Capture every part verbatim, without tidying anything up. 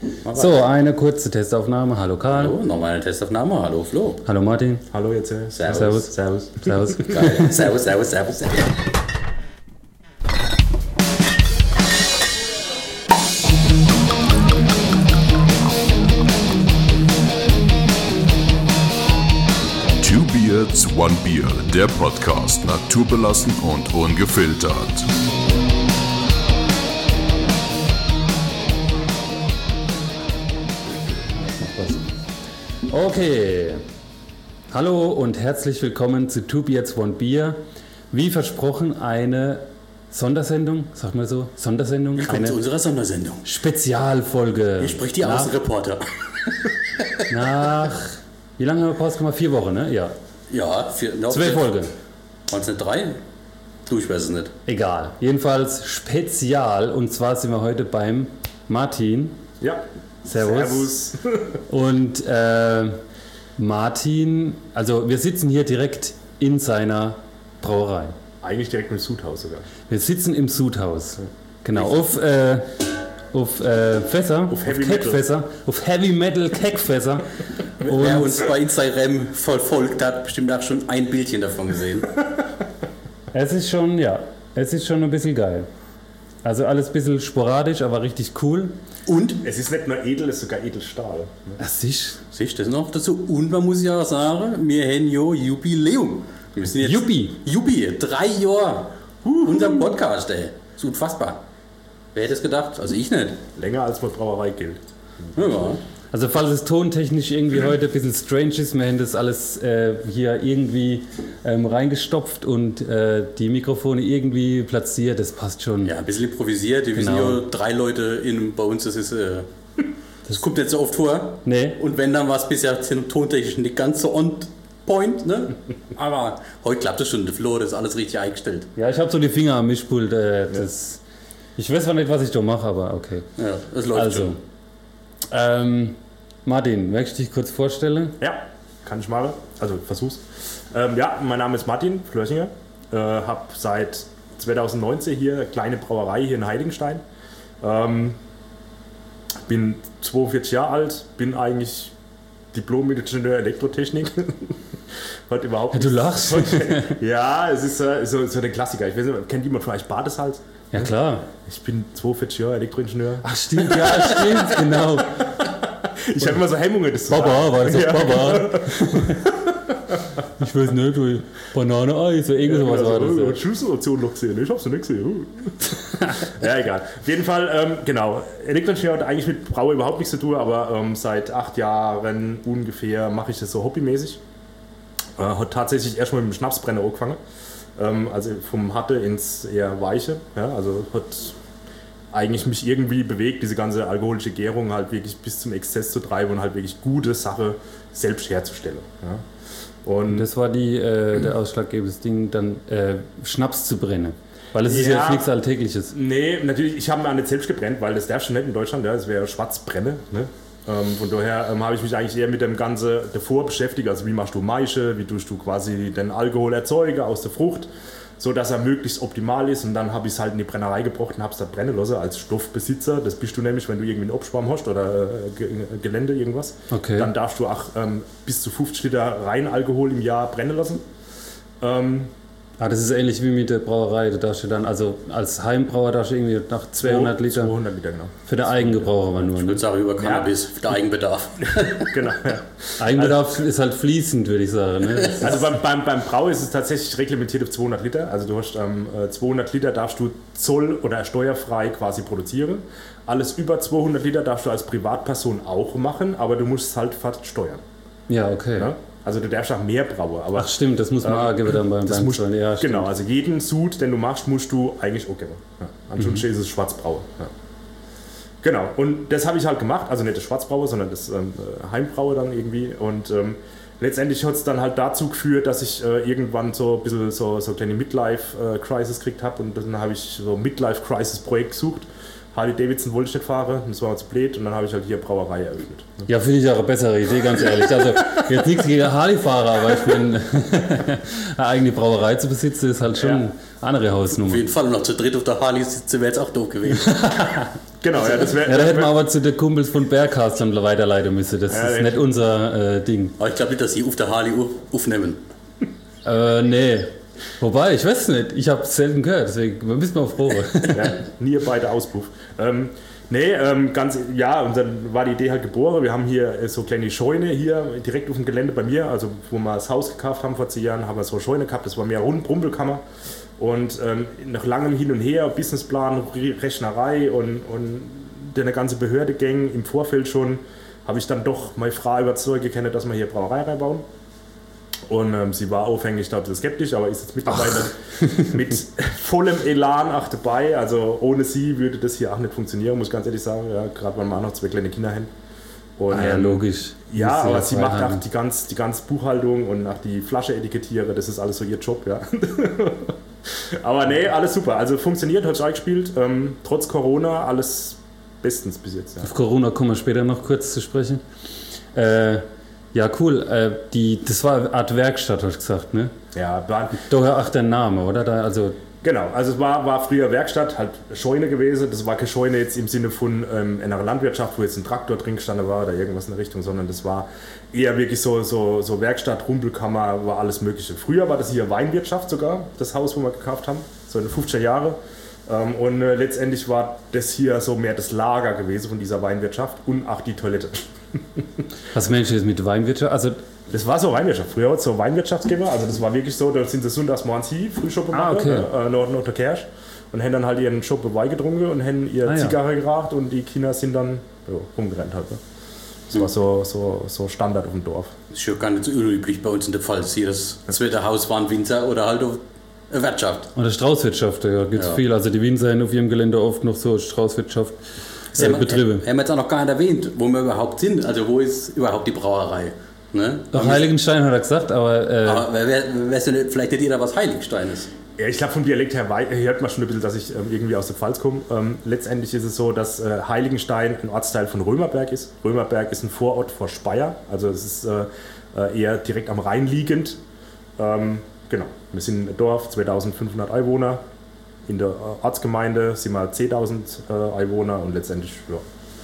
So, eine kurze Testaufnahme. Hallo Karl. Hallo, nochmal eine Testaufnahme. Hallo Flo. Hallo Martin. Hallo jetzt. Servus. Servus. Servus. Servus. Geil. Servus, servus, servus, servus. Two Beards, One Beer, der Podcast naturbelassen und ungefiltert. Okay. Hallo und herzlich willkommen zu Two Beards, One Beer. Wie versprochen eine Sondersendung, sag mal so, Sondersendung. Willkommen Eine zu unserer Sondersendung. Spezialfolge. Hier spricht die nach, Außenreporter. nach, wie lange haben wir Pause gemacht? Vier Wochen, ne? Ja. Ja, vier, no, Zwei Folgen. Waren es nicht drei? Du, ich weiß es nicht. Egal. Jedenfalls Spezial. Und zwar sind wir heute beim Martin. Ja. Servus. Und äh, Martin, also wir sitzen hier direkt in seiner Brauerei. Eigentlich direkt im Sudhaus sogar. Wir sitzen im Sudhaus. Genau, auf, äh, auf äh, Fässer, Auf auf Heavy Keckfässer, auf Heavy Metal Keckfässer. Wer uns bei Instagram verfolgt hat, bestimmt auch schon ein Bildchen davon gesehen. Es ist schon, ja, es ist schon ein bisschen geil. Also alles ein bisschen sporadisch, aber richtig cool. Und, Es ist nicht nur edel, es ist sogar Edelstahl. Ne? Ach, siehst siehst du das noch dazu? Und man muss ja auch sagen, wir haben ja Jubiläum. Wir sind jetzt Jubi. Jubi, drei Jahre. Unser Podcast, ey. Ist unfassbar. Wer hätte es gedacht? Also ich nicht. Länger als meine Brauerei gilt. Ja. Also falls es tontechnisch irgendwie heute ein bisschen strange ist, wir haben das alles äh, hier irgendwie ähm, reingestopft und äh, die Mikrofone irgendwie platziert, das passt schon. Ja, ein bisschen improvisiert. Wir Genau. sind ja drei Leute in, bei uns. Das ist, äh, das kommt nicht so oft vor. Nee. Und wenn, dann war es bisher tontechnisch nicht ganz so on point, ne? Aber heute klappt es schon. Der Flo, das ist alles richtig eingestellt. Ja, ich habe so die Finger am Mischpult. Äh, das, ich weiß zwar nicht, was ich da mache, aber okay. Ja, das läuft Also, schon. ähm, Martin, möchte ich dich kurz vorstellen? Ja, kann ich mal. Also versuch's. Ähm, ja, mein Name ist Martin Flörsinger. Äh, hab seit zwanzig neunzehn hier eine kleine Brauerei hier in Heiligenstein. Ähm, bin zweiundvierzig Jahre alt, bin eigentlich Diplom-Ingenieur Elektrotechnik. Hat überhaupt Ja, du nichts- lachst. Ja, es ist äh, so, so der Klassiker. Ich weiß nicht, kennt jemand vielleicht Badeshals? Ja, klar. Ich bin zweiundvierzig Jahre Elektroingenieur. Ach, stimmt, ja, stimmt, genau. Ich habe immer so Hemmungen, das zu Baba, sagen. war das Ja. auch Baba? Ich weiß nicht, du Banane-Ei, so irgend sowas Ja, war also, das. oh, Schlüsseloption noch gesehen. Ich hab's noch nicht gesehen. Oh. Ja, egal. Auf jeden Fall, ähm, genau. Elektroingenieur hat eigentlich mit Braue überhaupt nichts zu tun, aber ähm, seit acht Jahren ungefähr mache ich das so hobbymäßig. Äh, hat tatsächlich erst mal mit dem Schnapsbrenner angefangen. Ähm, also vom Harte ins eher Weiche. Ja, also hat eigentlich mich irgendwie bewegt, diese ganze alkoholische Gärung halt wirklich bis zum Exzess zu treiben und halt wirklich gute Sache selbst herzustellen. Ja. Und Das war die, äh, der ausschlaggebende Ding, dann äh, Schnaps zu brennen. Weil es ist ja Ja. jetzt nichts Alltägliches. Nee, natürlich, ich habe mir auch nicht selbst gebrennt, weil das darfst du nicht in Deutschland, ja, das wäre Schwarzbrenne. Ne? Ähm, von daher ähm, habe ich mich eigentlich eher mit dem Ganzen davor beschäftigt, also wie machst du Maische, wie tust du quasi den Alkohol erzeugen aus der Frucht, so dass er möglichst optimal ist, und dann habe ich es halt in die Brennerei gebracht und habe es da brennen lassen als Stoffbesitzer. Das bist du nämlich, wenn du irgendwie einen Obstbaum hast oder äh, Ge- Gelände, irgendwas. Okay. Dann darfst du auch ähm, bis zu fünfzig Liter rein Alkohol im Jahr brennen lassen. Ähm, Ah, das ist ähnlich wie mit der Brauerei. Da darfst du dann, also als Heimbrauer darfst du irgendwie nach zweihundert Liter zweihundert Liter, genau. für den Eigengebrauch aber nur. Ich Ne? würde sagen, über Cannabis, für den Eigenbedarf. Genau, ja. Eigenbedarf ist halt fließend, würde ich sagen. Ne? Das ist- Also beim, beim, beim Brau ist es tatsächlich reglementiert auf zweihundert Liter. Also du hast ähm, zweihundert Liter darfst du zoll- oder steuerfrei quasi produzieren. Alles über zweihundert Liter darfst du als Privatperson auch machen, aber du musst es halt fast steuern. Ja, okay. Ne? Also du darfst auch mehr brauen. Aber Ach stimmt, das muss man auch geben dann beim, das beim musst, Zollen. Ja, stimmt. genau, also jeden Sud, den du machst, musst du eigentlich auch geben. Ja. Ansonsten ist es Schwarzbraue. Ja. Genau, und das habe ich halt gemacht. Also nicht das Schwarzbraue, sondern das ähm, Heimbraue dann irgendwie. Und ähm, letztendlich hat es dann halt dazu geführt, dass ich äh, irgendwann so ein bisschen so, so eine kleine Midlife-Crisis gekriegt habe. Und dann habe ich so ein Midlife-Crisis-Projekt gesucht. Harley Davidson wollte ich nicht fahren, das war mir zu blöd, und dann habe ich halt hier Brauerei eröffnet. Ja, finde ich auch eine bessere Idee, ganz ehrlich. Also jetzt nichts gegen Harley-Fahrer, aber ich meine, eine eigene Brauerei zu besitzen, ist halt schon Ja. eine andere Auf Hausnummer. jeden Fall noch zu dritt auf der Harley sitzen wäre jetzt auch doof gewesen. Genau, ja, das wäre. Ja, da hätten wir aber zu den Kumpels von Berghastlern weiterleiten müssen. Das Ja, ist echt. nicht unser äh, Ding. Aber ich glaube nicht, dass sie auf der Harley auf- aufnehmen. Äh, nee. Wobei, ich weiß nicht. Ich habe es selten gehört, deswegen wir müssen mal auf Probe. Ja, nie beide Auspuff. Ähm, nee, ähm, ganz, ja, und dann war die Idee halt geboren. Wir haben hier äh, so eine kleine Scheune hier direkt auf dem Gelände bei mir, also wo wir das Haus gekauft haben vor zehn Jahren, haben wir so eine Scheune gehabt, das war mehr Rund Rumpelkammer. Und ähm, nach langem Hin und Her, Businessplan, Re- Rechnerei und, und eine ganze Behördegang im Vorfeld schon, habe ich dann doch meine Frau überzeugt können, dass wir hier Brauerei reinbauen. Und ähm, sie war aufhängig, da ein bisschen skeptisch, aber ist jetzt mittlerweile mit vollem Elan auch dabei. Also ohne sie würde das hier auch nicht funktionieren, muss ich ganz ehrlich sagen. Ja, gerade weil wir auch noch zwei kleine Kinder haben. Und, Ah ja, ähm, logisch. Ja, Muss aber ja sie frei macht haben. auch die ganze die ganz Buchhaltung und auch die Flasche etikettiere, das ist alles so ihr Job, ja. Aber nee, alles super. Also funktioniert, hat gespielt. Ähm, trotz Corona alles bestens bis jetzt. Ja. Auf Corona kommen wir später noch kurz zu sprechen. Äh, ja, cool. Äh, die, das war eine Art Werkstatt, hast du gesagt, ne? Ja, war, Daher auch der Name, oder? Da, also, genau, also es war, war früher Werkstatt, halt Scheune gewesen. Das war keine Scheune jetzt im Sinne von ähm, einer Landwirtschaft, wo jetzt ein Traktor drin gestanden war oder irgendwas in der Richtung, sondern das war eher wirklich so, so, so Werkstatt, Rumpelkammer, war alles Mögliche. Früher war das hier Weinwirtschaft sogar, das Haus, wo wir gekauft haben, so in den fünfziger Jahre. Ähm, und äh, letztendlich war das hier so mehr das Lager gewesen von dieser Weinwirtschaft und auch die Toilette. was meinst du jetzt mit Weinwirtschaft? Also, Das war so Weinwirtschaft. Früher hat es so Weinwirtschaft gegeben. Also das war wirklich so, da sind sie sonntags morgens hier, Frühschoppen Ah, machen, okay. äh, noch, noch der Kirche. Und haben dann halt ihren Schoppe Wein getrunken und haben ihre Ah, ja. Zigarre geraucht und die Kinder sind dann ja, rumgerannt halt. Ne? Das war so, so, so Standard auf dem Dorf. Das ist ja gar nicht so unüblich bei uns in der Pfalz. Hier das zweite Haus war ein Winzer oder halt eine Wirtschaft. oder Straußwirtschaft, ja, gibt es Ja. viel. Also die Winzer haben auf ihrem Gelände oft noch so Straußwirtschaft äh, haben wir- Betriebe. Haben wir jetzt auch noch gar nicht erwähnt, wo wir überhaupt sind. Also wo ist überhaupt die Brauerei? Ne? Doch, Heiligenstein hat er gesagt, aber, äh, Aber wer, wer, weißt du nicht, vielleicht nicht jeder, was Heiligenstein ist. Ja, ich glaube vom Dialekt her wei- hört man schon ein bisschen, dass ich ähm, irgendwie aus der Pfalz komme. Ähm, letztendlich ist es so, dass äh, Heiligenstein ein Ortsteil von Römerberg ist. Römerberg ist ein Vorort vor Speyer, also es ist äh, äh, eher direkt am Rhein liegend. Ähm, genau, wir sind ein Dorf, zweitausendfünfhundert Einwohner. In der äh, Ortsgemeinde sind wir zehntausend äh, Einwohner und letztendlich ja,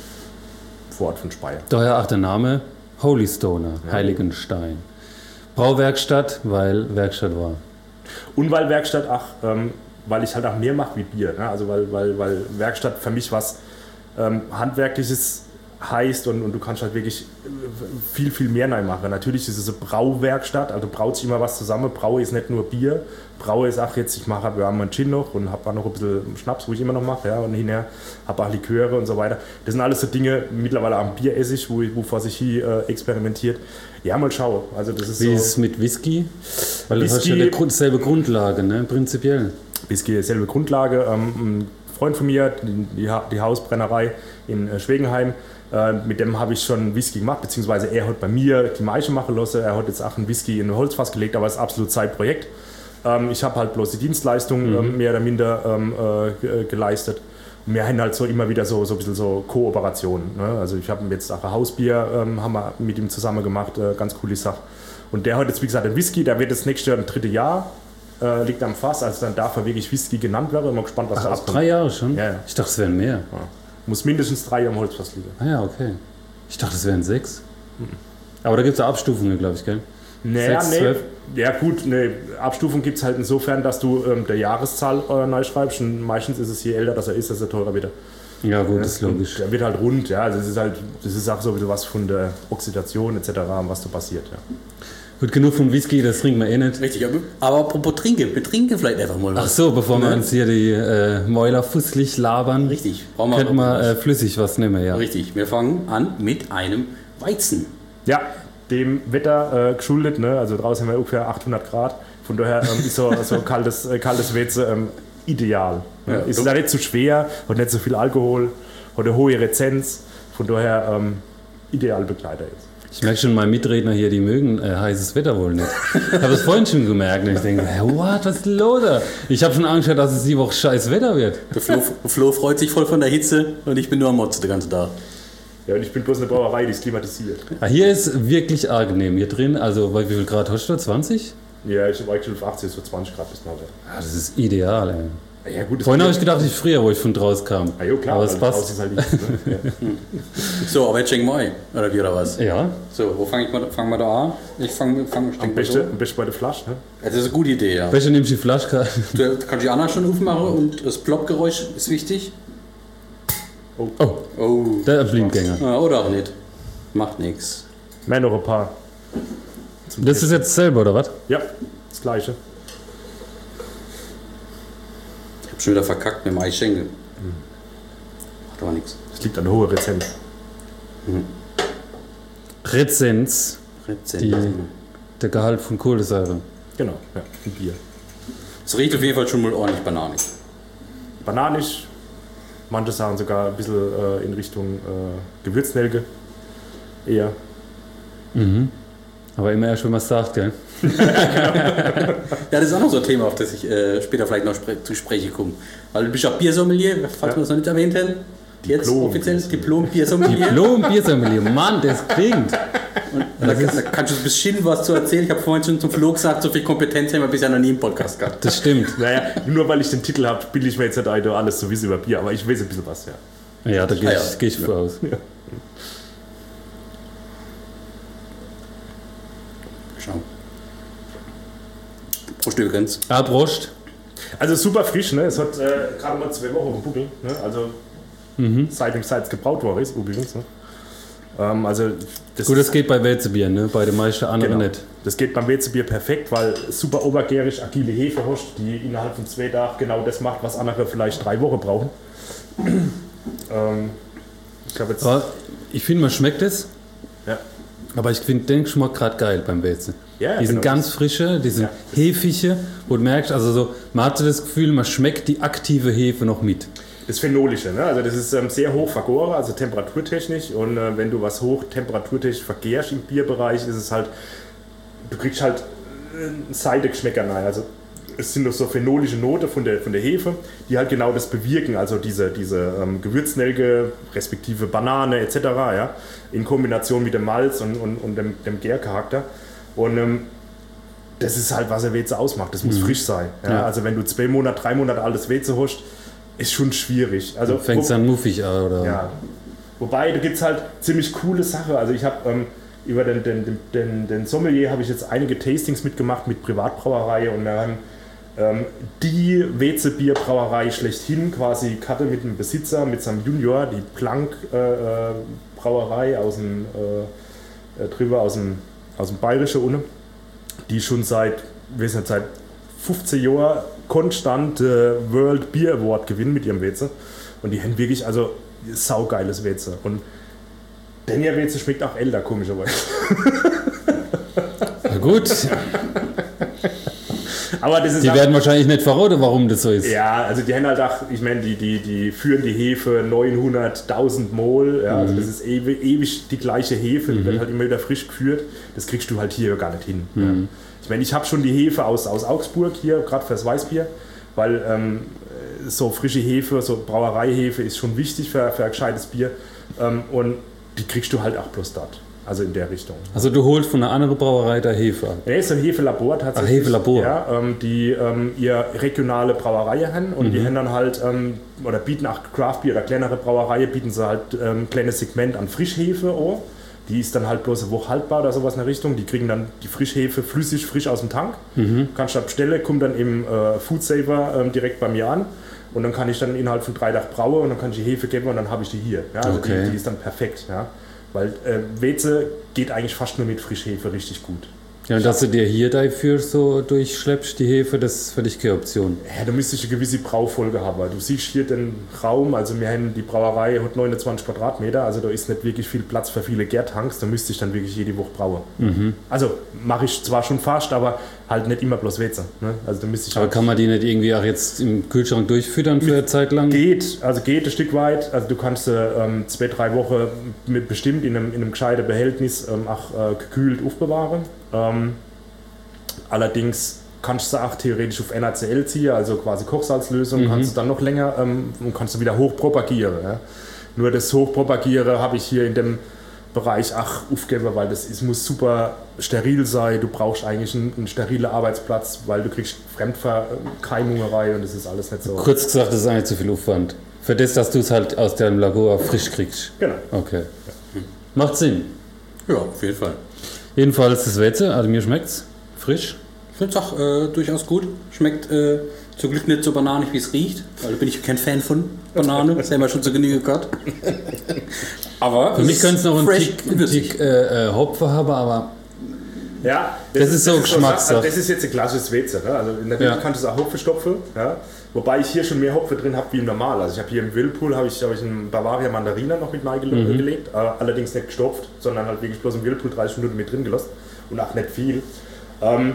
Vorort von Speyer. daher auch der Name Holy Stoner, Heiligenstein. Brauwerkstatt, weil Werkstatt war. Und weil Werkstatt auch, ähm, weil ich halt auch mehr mache wie Bier. Ne? Also weil, weil, weil Werkstatt für mich was ähm, Handwerkliches heißt und, und du kannst halt wirklich viel, viel mehr neu machen. Natürlich ist es eine Brauwerkstatt, also braut sich immer was zusammen. Braue ist nicht nur Bier, Braue ist auch jetzt, ich mache, wir haben einen Gin noch und habe auch noch ein bisschen Schnaps, wo ich immer noch mache, ja, und hinterher habe auch Liköre und so weiter. Das sind alles so Dinge, mittlerweile am Bieressig, wo, wo vor sich hier äh, experimentiert. Ja, mal schauen. Also das ist Wie so, ist es mit Whisky? Weil das hast ja Whisky- die Grund- selbe Grundlage, ne? Prinzipiell. Whisky ist selbe Grundlage. Ähm, ein Freund von mir, die, die, Ha- die Hausbrennerei in äh, Schwegenheim, äh, mit dem habe ich schon Whisky gemacht, beziehungsweise er hat bei mir die Maische machen lassen. Er hat jetzt auch einen Whisky in ein Holzfass gelegt, aber es ist absolut sein Projekt. Ähm, ich habe halt bloß die Dienstleistung ähm, mehr oder minder ähm, äh, ge- geleistet. Und wir haben halt so immer wieder so, so ein bisschen so Kooperationen. Ne? Also ich habe jetzt auch ein Hausbier ähm, haben wir mit ihm zusammen gemacht, äh, ganz coole Sache. Und der hat jetzt, wie gesagt, einen Whisky, der wird das nächste Jahr ein dritte Jahr, äh, liegt am Fass, also dann darf er wirklich Whisky genannt werden. Ich bin mal gespannt, was Ach, da aus rauskommt. drei Jahre schon? Ja, ja. Ich dachte, es wären mehr. Muss mindestens drei Jahre im Holzfass liegen. Ah ja, okay. Ich dachte, es wären sechs. Aber da gibt es ja Abstufungen, glaube ich, gell? Naja, Sechs, nee. zwölf? Ja gut, eine Abstufung gibt es halt insofern, dass du ähm, der Jahreszahl äh, neu schreibst. Und meistens ist es, je älter das er ist, desto teurer wird er. Ja, gut, das ist logisch. Der wird halt rund, ja. Also es ist halt, das ist auch so ein bisschen was von der Oxidation et cetera, was da passiert, ja. Gut, genug von Whisky, das trinken wir eh nicht. Richtig, aber, aber apropos Trinken, wir trinken vielleicht einfach mal was. Ach so, bevor wir Ne? uns hier die äh, Mäuler fusselig labern, Richtig, brauchen wir könnten wir was. äh, flüssig was nehmen, ja. Richtig, wir fangen an mit einem Weizen. Ja, dem Wetter äh, geschuldet, ne? Also draußen haben wir ungefähr achthundert Grad. Von daher ähm, ist so, so kaltes, äh, kaltes Wetze ähm, ideal. Ne? Ja, ist du- da nicht zu schwer, hat nicht so viel Alkohol, hat eine hohe Rezenz. Von daher ähm, ideal Begleiter jetzt. Ich merke schon, meine Mitredner hier, die mögen äh, heißes Wetter wohl nicht. Ich habe es vorhin schon gemerkt und ich denke, hey, what, was ist los da? Ich habe schon Angst gehabt, dass es die Woche scheiß Wetter wird. Der Flo, Flo freut sich voll von der Hitze und ich bin nur am Motzen den ganzen Tag. Ja, und ich bin bloß eine Brauerei, die ist klimatisiert. Ah, hier ist wirklich arg hier drin, also bei wie viel Grad hast du? zwanzig? Ja, ich habe eigentlich schon auf achtzig, so zwanzig Grad bis nachher. Ah, das ist ideal, ey. Ja, gut, Vorhin habe ich gedacht, ich friere, wo ich von draußen kam. Ah, jo, klar, aber es also passt. draußen ist halt nichts, ne? Ja. So, aber jetzt schenken wir ein. Oder wie, oder was? Ja. So, wo fangen wir da an? Ich fange fang, Am besten, am besten bei der Flasche. Ne? Das ist eine gute Idee, ja. Welche nimmst du die Flasche? Du kannst die anderen schon aufmachen und das Plopp-Geräusch ist wichtig. Oh, Oh. der Blindgänger. Ja, oder auch nicht. Macht nichts. Mehr noch ein paar. Das ist jetzt selber, oder was? Ja, das gleiche. Ich hab schon wieder verkackt mit dem Eischenkel. Macht aber nichts. Das liegt an der hohen Rezenz. Rezenz, Rezept. die, der Gehalt von Kohlensäure. Genau, ja, ein Bier. Es riecht auf jeden Fall schon mal ordentlich bananig. Bananisch, manche sagen sogar ein bisschen äh, in Richtung äh, Gewürznelke. Eher. Mhm. Aber immer erst, wenn man es sagt, gell? Ja, das ist auch noch so ein Thema, auf das ich äh, später vielleicht noch spre zu sprechen komme. Weil du bist ja Biersommelier, falls Ja. wir das noch nicht erwähnt hätten. Jetzt Diplom. offiziell Diplom-Biersommelier. Diplom Biersommelier, Mann, das klingt. Und da, da kannst du ein bisschen was zu erzählen. Ich habe vorhin schon zum Flo gesagt, so viel Kompetenz haben wir bisher noch nie im Podcast gehabt. Das stimmt. Naja, nur weil ich den Titel habe, bilde ich mir jetzt nicht ein, alles zu wissen über Bier, aber ich weiß ein bisschen was, ja. Ja, da gehe Ah, ich, ja. geh ich von aus. Schau. Prost übrigens. Ah, Prost. Also super frisch, ne? Es hat äh, gerade mal zwei Wochen auf dem Buckel, ne? Also seit dem Salz gebraut worden ist, übrigens. Ne? Ähm, also das Gut, das geht bei Welzebier, ne? Bei den meisten anderen genau. nicht. Das geht beim Weizenbier perfekt, weil super obergärig, agile Hefe hast, die innerhalb von zwei Tagen genau das macht, was andere vielleicht drei Wochen brauchen. ähm, ich habe jetzt Aber ich finde, man schmeckt es. ja, Aber ich finde den Geschmack gerade geil beim Weizen. Ja, die sind genau. ganz frische, die sind Ja. hefige, wo du merkst, also so, man hatte das Gefühl, man schmeckt die aktive Hefe noch mit. das Phenolische, ne? Also das ist ähm, sehr hoch vergoren, also temperaturtechnisch, und äh, wenn du was hoch temperaturtechnisch vergärst im Bierbereich, ist es halt, du kriegst halt äh, Seidegeschmäcker rein. Also es sind doch so phenolische Noten von der, von der Hefe, die halt genau das bewirken, also diese, diese ähm, Gewürznelke, respektive Banane et cetera, ja, in Kombination mit dem Malz und, und, und dem, dem Gärcharakter. Und ähm, das ist halt, was der Weizen ausmacht. Das muss frisch sein. Ja? Ja. Also wenn du zwei Monate, drei Monate altes Weizen hast, ist schon schwierig. Also Du fängst wo- an muffig an, oder? ja. Wobei, da gibt es halt ziemlich coole Sachen. Also ich habe ähm, über den, den, den, den, den Sommelier habe ich jetzt einige Tastings mitgemacht mit Privatbrauerei, und wir haben ähm, die Weizenbierbrauerei schlechthin quasi hatte mit dem Besitzer, mit seinem Junior, die Planck äh, äh, Brauerei aus dem äh, äh, drüber aus dem, aus dem Bayerischen unten, die schon seit, weiß nicht, seit fünfzehn Jahren konstant äh, World Beer Award gewinnen mit ihrem Weizen. Und die haben wirklich, also saugeiles Weizen. Und denn ihr Weizen schmeckt auch älter, komischerweise. Na gut, Aber das ist die auch- werden wahrscheinlich nicht verraten, warum das so ist. ja, also die haben halt auch, ich meine, die, die, die führen die Hefe neunhunderttausend Mol, ja, also das ist ewig, ewig die gleiche Hefe, die wird halt immer wieder frisch geführt. Das kriegst du halt hier gar nicht hin. Ja. Ich meine, ich habe schon die Hefe aus, aus Augsburg hier, gerade fürs Weißbier, weil ähm, so frische Hefe, so Brauereihefe ist schon wichtig für, für ein gescheites Bier, ähm, und die kriegst du halt auch bloß dort, also in der Richtung. Also du holst von einer anderen Brauerei da Hefe ab. Ja, ist ein Hefelabor tatsächlich. Ach, Hefelabor. Ja, ähm, die ähm, ihr regionale Brauereien haben, und die haben dann halt, ähm, oder bieten auch Craftbier oder kleinere Brauereien, bieten sie halt ähm, ein kleines Segment an Frischhefe an. Die ist dann halt bloß eine Woche haltbar oder sowas in der Richtung. Die kriegen dann die Frischhefe flüssig, frisch aus dem Tank. Kannst du bestellen, kommt dann im äh, Food Saver ähm, direkt bei mir an. Und dann kann ich dann innerhalb von drei Tagen brauen, und dann kann ich die Hefe geben, und dann habe ich die hier. Ja, also Okay. die, die ist dann perfekt. Ja. Weil äh, Weizen geht eigentlich fast nur mit Frischhefe richtig gut. Ja, und dass du dir hier dafür so durchschleppst, die Hefe, das ist für dich keine Option. Ja, da müsste ich eine gewisse Braufolge haben. Du siehst hier den Raum, also wir haben die Brauerei hat neunundzwanzig Quadratmeter, also da ist nicht wirklich viel Platz für viele Gärtanks, da müsste ich dann wirklich jede Woche brauen. Also mache ich zwar schon fast, aber halt nicht immer bloß Weizen. Ne? Also da müsste ich Aber halt kann man die nicht irgendwie auch jetzt im Kühlschrank durchfüttern für eine Zeit lang? Geht, also geht ein Stück weit. Also du kannst äh, ähm, zwei, drei Wochen mit bestimmt in einem, in einem gescheiten Behältnis ähm, auch äh, gekühlt aufbewahren. Ähm, allerdings kannst du auch theoretisch auf N A C L ziehen, also quasi Kochsalzlösung, kannst du dann noch länger ähm, und kannst du wieder hochpropagieren. Ja. Nur das Hochpropagieren habe ich hier in dem Bereich ach aufgeben, weil das ist, muss super steril sein. Du brauchst eigentlich einen, einen sterilen Arbeitsplatz, weil du kriegst Fremdverkeimungerei und das ist alles nicht so. Kurz gesagt, das ist eigentlich zu viel Aufwand. Für das, dass du es halt aus deinem Labor frisch kriegst. Genau. Okay. Macht Sinn. Ja, auf jeden Fall. Jedenfalls das Wetze, also mir schmeckt's. Frisch. Ich finde es auch äh, durchaus gut. Schmeckt äh, zum Glück nicht so bananig, wie es riecht. Weil da bin ich kein Fan von Banane. Das haben wir schon zu Genüge gehabt. Aber für mich könnte es noch ein fresh Tick, und würzig. Tick äh, äh, Hopfen haben, aber Ja, Das ist so Geschmackssache. Also das ist jetzt ein klassisches Wetze. Ne? Also natürlich Ja. kannst du es auch Hopfen stopfen. Ja? Wobei ich hier schon mehr Hopfen drin habe wie im Normal. Also ich habe hier im Whirlpool habe ich, hab ich einen Bavaria Mandarina noch mit reingelegt. Mhm. Äh, allerdings nicht gestopft, sondern halt wirklich bloß im Whirlpool dreißig Minuten mit drin gelassen. Und auch nicht viel. Ähm,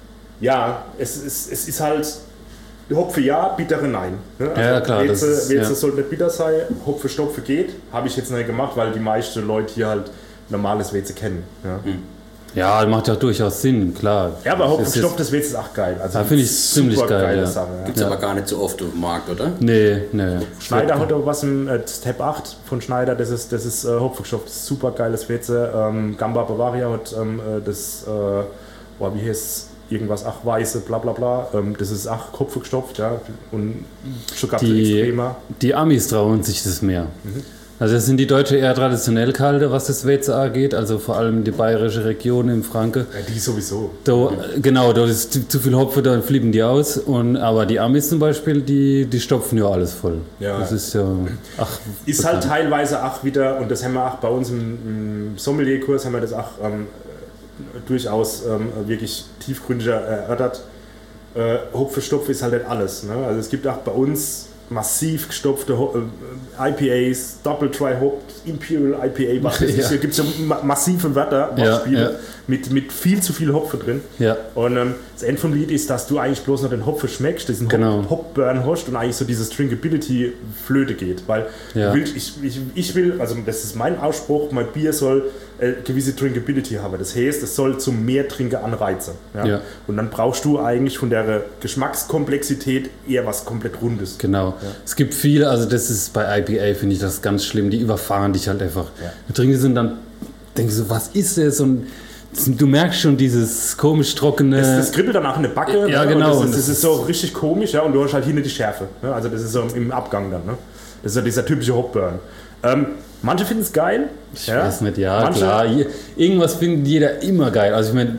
ja, es, es, es ist halt Hopfen ja, bittere nein. Ne? Also Ja, klar, Wetze, das ist- Wetze ja. sollte nicht bitter sein, Hopfen stopfen geht. Habe ich jetzt nicht gemacht, weil die meisten Leute hier halt normales Wetze kennen. Ja, Mhm. ja, macht ja durchaus Sinn, klar. ja aber Das Hopfen ist gestopftes Wetze ist auch geil. Also Da finde ich super ziemlich geil, geile ja. Sache, ja. Gibt es aber gar nicht so oft auf dem Markt, oder? Nee, nee. Schneider hat auch was im äh, Step acht von Schneider, das ist, das ist äh, Hopfengestopftes, super geiles Wetze. Ähm, Gamba Bavaria hat ähm, äh, das, äh, boah, wie heißt irgendwas, ach weiße, bla bla bla. Ähm, das ist ach Hopfengestopft, ja. Und sogar Die, extremer. die Amis trauen sich das mehr. Also das sind die Deutsche eher traditionell kalte, was das Wetze angeht, also vor allem die bayerische Region im Franke. Ja, die sowieso. Da, genau, da ist zu, zu viel Hopfen, dann flippen die aus. Und, aber die Amis zum Beispiel, die, die stopfen ja alles voll. Ja. Das ist ja. Ach, Ist halt teilweise auch wieder, und das haben wir auch bei uns im, im Sommelierkurs, haben wir das auch ähm, durchaus ähm, wirklich tiefgründiger erörtert. Äh, Hopfenstopf ist halt nicht alles. Ne? Also es gibt auch bei uns massiv gestopfte Ho äh, I P As, Double Dry Hopped, Imperial I P A, was weiß ich. Ja. Hier gibt es ja ma massive Wörter, Ja, Wortspiele, ja. mit, mit viel zu viel Hopfen drin. Ja. Und ähm, das Ende vom Lied ist, dass du eigentlich bloß noch den Hopfen schmeckst, diesen Genau. Hop Hopburn hast und eigentlich so dieses Drinkability flöte geht. Weil Ja. du willst, ich, ich, ich will, also das ist mein Ausspruch, mein Bier soll äh, gewisse Drinkability haben. Das heißt, es soll zum Mehrtrinken anreizen. Ja? Ja. Und dann brauchst du eigentlich von der Geschmackskomplexität eher was komplett Rundes. Genau. Es gibt viele, also das ist bei I P A, finde ich das ganz schlimm, die überfahren dich halt einfach. Ja. Du trinkst und dann denkst du, was ist das? Und du merkst schon dieses komisch trockene. Das, das kribbelt dann auch in der Backe. Ja, ne? genau. Und das, ist, Und das das ist so richtig komisch, ja, und du hast halt hier nicht die Schärfe. Ne? Also das ist so im Abgang dann. Ne? Das ist ja dieser typische Hopburn. Ähm, manche finden es geil. Ich weiß nicht, ja, manche, klar. Je- Irgendwas findet jeder immer geil. Also ich meine,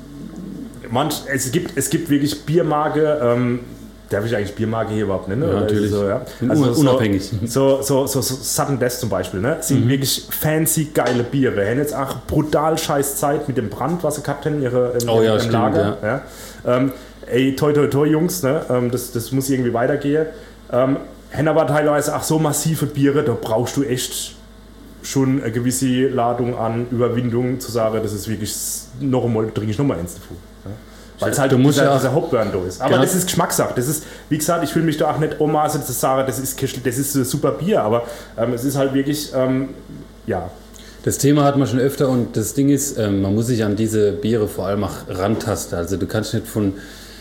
Manch, es, gibt, es gibt wirklich Biermarke, ähm, darf ich eigentlich Biermarke hier überhaupt nennen? Ja, Oder ist natürlich. es So, ja? Bin Also un- unabhängig. So, so, so, so Sudden Death zum Beispiel, ne? Sind wirklich fancy, geile Biere. Wir haben jetzt auch brutal scheiß Zeit mit dem Brand, was sie gehabt haben, ihre, im, Oh ja, im stimmt, Lager. Ja. Ähm, ey, toi, toi, toi, Jungs, ne? Ähm, das, das muss irgendwie weitergehen. Ähm, haben aber teilweise auch so massive Biere, da brauchst du echt schon eine gewisse Ladung an Überwindung zu sagen, das ist wirklich noch einmal, trinke ich nochmal eins davon. Ja? Weil es halt Du musst dieser, ja auch- dieser Hauptburn da ist. Aber Genau. das ist Geschmackssache. Das ist, wie gesagt, ich will mich da auch nicht ummaßen zu sagen, das ist, kein- das ist ein super Bier, aber ähm, es ist halt wirklich, ähm, ja. das Thema hat man schon öfter und das Ding ist, ähm, man muss sich an diese Biere vor allem auch rantasten. Also du kannst nicht von,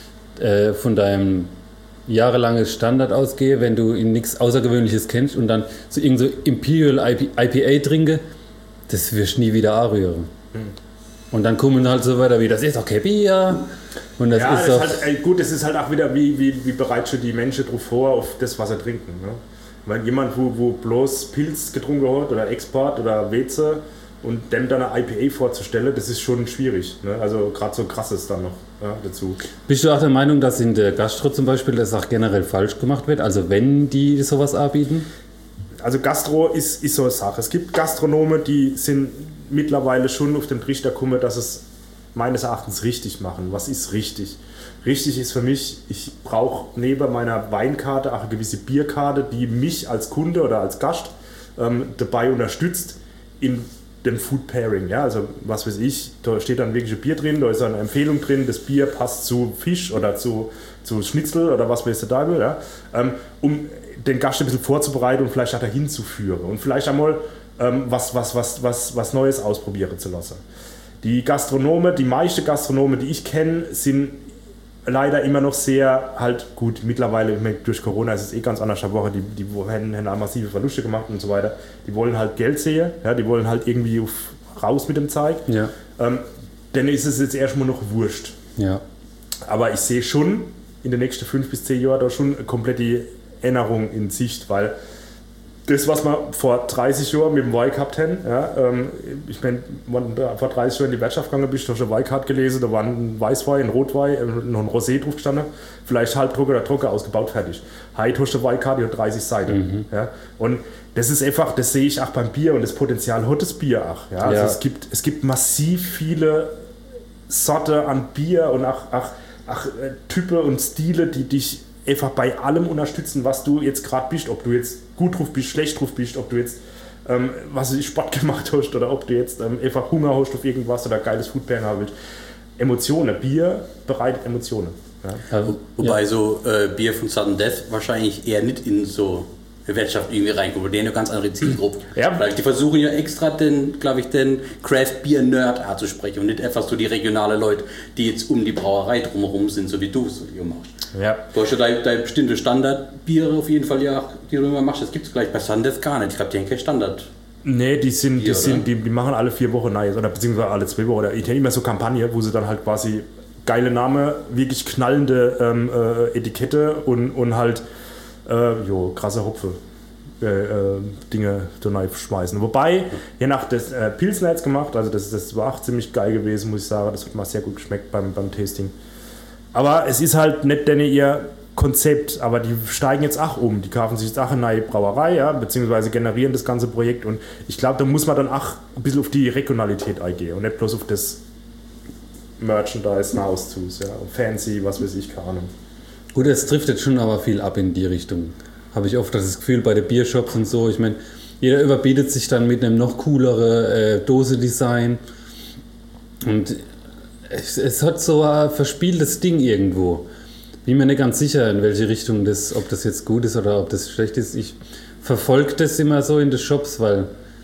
äh, von deinem jahrelanges Standard ausgehen, wenn du in nichts Außergewöhnliches kennst und dann so irgend so Imperial I P A trinke, das wirst du nie wieder anrühren. Und dann kommen halt so weiter wie, das ist doch kein Bier. Und das ja, ist das doch. ist halt, ey, gut, es ist halt auch wieder, wie, wie, wie bereiten schon die Menschen darauf vor, auf das, was sie trinken. Ne? Weil jemand, wo, wo bloß Pilz getrunken hat oder Export oder Weze und dem dann eine I P A vorzustellen, das ist schon schwierig. Ne? Also gerade so krasses dann noch ja, dazu. Bist du auch der Meinung, dass in der Gastro zum Beispiel das auch generell falsch gemacht wird? Also wenn die sowas anbieten? Also Gastro ist, ist so eine Sache. Es gibt Gastronome, die sind mittlerweile schon auf den Trichter gekommen, dass es meines Erachtens richtig machen. Was ist richtig? Richtig ist für mich, ich brauche neben meiner Weinkarte auch eine gewisse Bierkarte, die mich als Kunde oder als Gast ähm, dabei unterstützt in dem Food Pairing. Ja? Also was weiß ich, da steht dann wirklich ein Bier drin, da ist eine Empfehlung drin, das Bier passt zu Fisch oder zu, zu Schnitzel oder was weiß der Teufel, ja? ähm, um den Gast ein bisschen vorzubereiten und vielleicht auch dahin zu führen und vielleicht einmal ähm, was, was, was, was, was Neues ausprobieren zu lassen. Die Gastronome, die meisten Gastronome, die ich kenne, sind leider immer noch sehr, halt gut, mittlerweile durch Corona ist es eh ganz anders, Woche, die, die haben, haben massive Verluste gemacht und so weiter. Die wollen halt Geld sehen, ja, die wollen halt irgendwie auf, raus mit dem Zeug. Ja. Ähm, dann ist es jetzt erstmal noch wurscht. Ja. Aber ich sehe schon in den nächsten fünf bis zehn Jahren da schon eine komplette Änderung in Sicht, weil das, was wir vor dreißig Jahren mit dem Wein gehabt haben, ja, ähm, ich meine, vor dreißig Jahren in die Wirtschaft gegangen bist, du hast eine Weinkarte gelesen, da war ein Weißwein, ein Rotwein, noch ein Rosé drauf gestanden, vielleicht halb trocken oder trocken ausgebaut, fertig. Heute hast du eine Weinkarte, die hat dreißig Seiten. Mhm. Ja, und das ist einfach, das sehe ich auch beim Bier und das Potenzial hat das Bier auch. Ja, also ja. es, gibt, es gibt massiv viele Sorte an Bier und auch, auch, auch äh, Typen und Stile, die dich einfach bei allem unterstützen, was du jetzt gerade bist, ob du jetzt gut drauf bist, schlecht drauf bist, ob du jetzt ähm, was du Sport gemacht hast oder ob du jetzt ähm, einfach Hunger hast auf irgendwas oder geiles Foodpairing haben willst. Emotionen, Bier bereitet Emotionen. Ja. Also, Wobei ja. so äh, Bier von Sudden Death wahrscheinlich eher nicht in so eine Wirtschaft irgendwie reinkommt, die haben eine ganz andere Zielgruppe. Ja. Weil die versuchen ja extra den, glaube ich, den Craft Beer Nerd anzusprechen und nicht einfach so die regionale Leute, die jetzt um die Brauerei drumherum sind, so wie du es machst. Ja. Du hast ja deine, deine bestimmte Standardbiere auf jeden Fall, ja, die du immer machst. Das gibt es gleich bei Sudden Death gar nicht. Ich glaube, die haben kein Standard. Nee, die sind, Bier, die, sind die, die machen alle vier Wochen Neues oder beziehungsweise alle zwei Wochen. Oder ich kenne immer so Kampagne, wo sie dann halt quasi geile Name, wirklich knallende ähm, äh, Etikette und, und halt äh, jo, krasse Hopfe. Äh, äh, Dinge da schmeißen. Wobei, je nach das äh, Pilsner jetzt gemacht, also das, das war auch ziemlich geil gewesen, muss ich sagen. Das hat mir sehr gut geschmeckt beim, beim Tasting. Aber es ist halt nicht denn ihr Konzept, aber die steigen jetzt auch um. Die kaufen sich jetzt auch eine neue Brauerei, ja, beziehungsweise generieren das ganze Projekt und ich glaube, da muss man dann auch ein bisschen auf die Regionalität eingehen und nicht bloß auf das Merchandise nach zu, ja, fancy, was weiß ich, keine Ahnung. Gut, es driftet schon aber viel ab in die Richtung. Habe ich oft das Gefühl bei den Biershops und so. Ich meine, jeder überbietet sich dann mit einem noch cooleren äh, Dose-Design. Und es, es hat so ein verspieltes Ding irgendwo. Bin mir nicht ganz sicher, in welche Richtung das, ob das jetzt gut ist oder ob das schlecht ist. Ich verfolge das immer so in den Shops, weil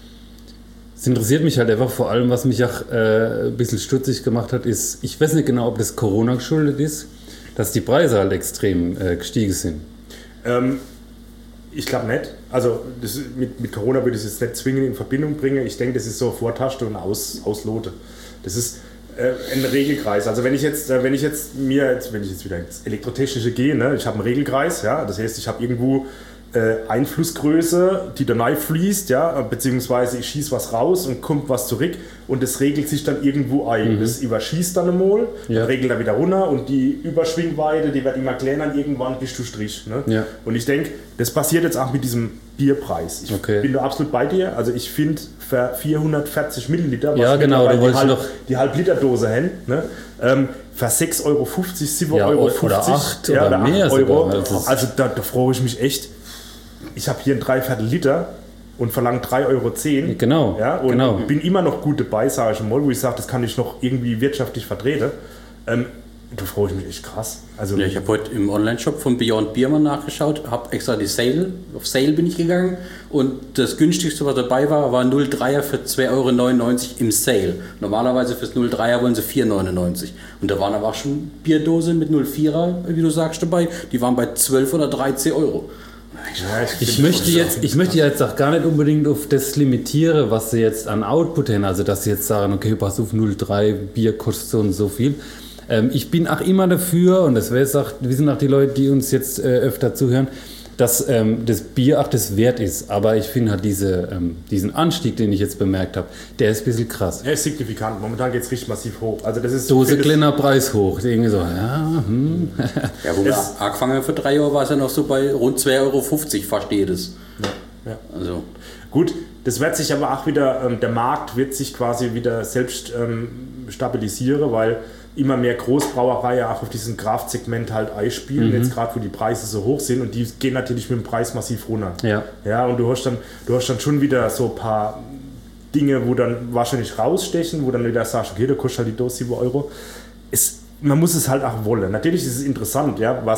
es interessiert mich halt einfach vor allem, was mich auch äh, ein bisschen stutzig gemacht hat, ist, ich weiß nicht genau, ob das Corona geschuldet ist, dass die Preise halt extrem äh, gestiegen sind. Ähm, Ich glaube nicht. Also das, mit, mit Corona würde ich es jetzt nicht zwingend in Verbindung bringen. Ich denke, das ist so Vortasche und Aus, Auslote. Das ist äh, ein Regelkreis. Also wenn ich jetzt, äh, wenn ich jetzt mir, jetzt, wenn ich jetzt wieder ins Elektrotechnische gehe, ne, ich habe einen Regelkreis, ja, das heißt, ich habe irgendwo äh, Einflussgröße, die da fließt, ja, beziehungsweise ich schieße was raus und kommt was zurück und das regelt sich dann irgendwo ein. Mhm. Das überschießt dann einmal, ja. Dann regelt er wieder runter und die Überschwingweite, die wird immer kleiner und irgendwann bist du Strich. Ne? Ja. Und ich denke, das passiert jetzt auch mit diesem Bierpreis. Ich okay. bin da absolut bei dir. Also ich finde für vierhundertvierzig Milliliter, was ja, genau, die, halb, die Halb-Liter-Dose haben, ne? ähm, für sechs Euro fünfzig, sieben Euro fünfzig oder acht ja, oder mehr Euro. Sogar. Also da, da freue ich mich echt. Ich habe hier ein Dreiviertel Liter und verlange drei Euro zehn. Genau, ja, und genau. bin immer noch gut dabei, sage ich mal, wo ich sage, das kann ich noch irgendwie wirtschaftlich vertreten. Ähm, da freue ich mich echt krass. Also, ja, ich habe heute im Online-Shop von Beyond Beer mal nachgeschaut, habe extra die Sale, auf Sale bin ich gegangen und das günstigste, was dabei war, war null Komma dreier für zwei Euro neunundneunzig im Sale. Normalerweise fürs null Komma dreier wollen sie vier Euro neunundneunzig. Und da waren aber auch schon Bierdosen mit null Komma vierer, wie du sagst, dabei. Die waren bei zwölf oder dreizehn Euro. Ja, ich, ich, möchte jetzt, ich möchte jetzt auch gar nicht unbedingt auf das limitieren, was sie jetzt an Output haben. Also, dass sie jetzt sagen, okay, pass auf, null Komma drei Bier kostet so und so viel. Ähm, ich bin auch immer dafür, und das wissen auch die Leute, die uns jetzt äh, öfter zuhören, dass ähm, das Bier auch das wert ist. Aber ich finde halt diese, ähm, diesen Anstieg, den ich jetzt bemerkt habe, der ist ein bisschen krass. Er ist signifikant. Momentan geht es richtig massiv hoch. Also das ist Dose kleiner Preis hoch. Irgendwie so, ja, hm. Ja, wo wir angefangen für drei Jahre war es ja noch so bei rund zwei Euro fünfzig, versteht es. Ja, ja. Also. Gut, das wird sich aber auch wieder, ähm, der Markt wird sich quasi wieder selbst ähm, stabilisieren, weil immer mehr Großbrauereien auch auf diesen Kraftsegment halt einspielen, mhm. jetzt gerade wo die Preise so hoch sind und die gehen natürlich mit dem Preis massiv runter. Ja. Ja, und du hast dann, du hast dann schon wieder so ein paar Dinge, wo dann wahrscheinlich rausstechen, wo dann wieder sagst, okay, da kostet halt die Dose sieben Euro. Es, man muss es halt auch wollen. Natürlich ist es interessant, ja, was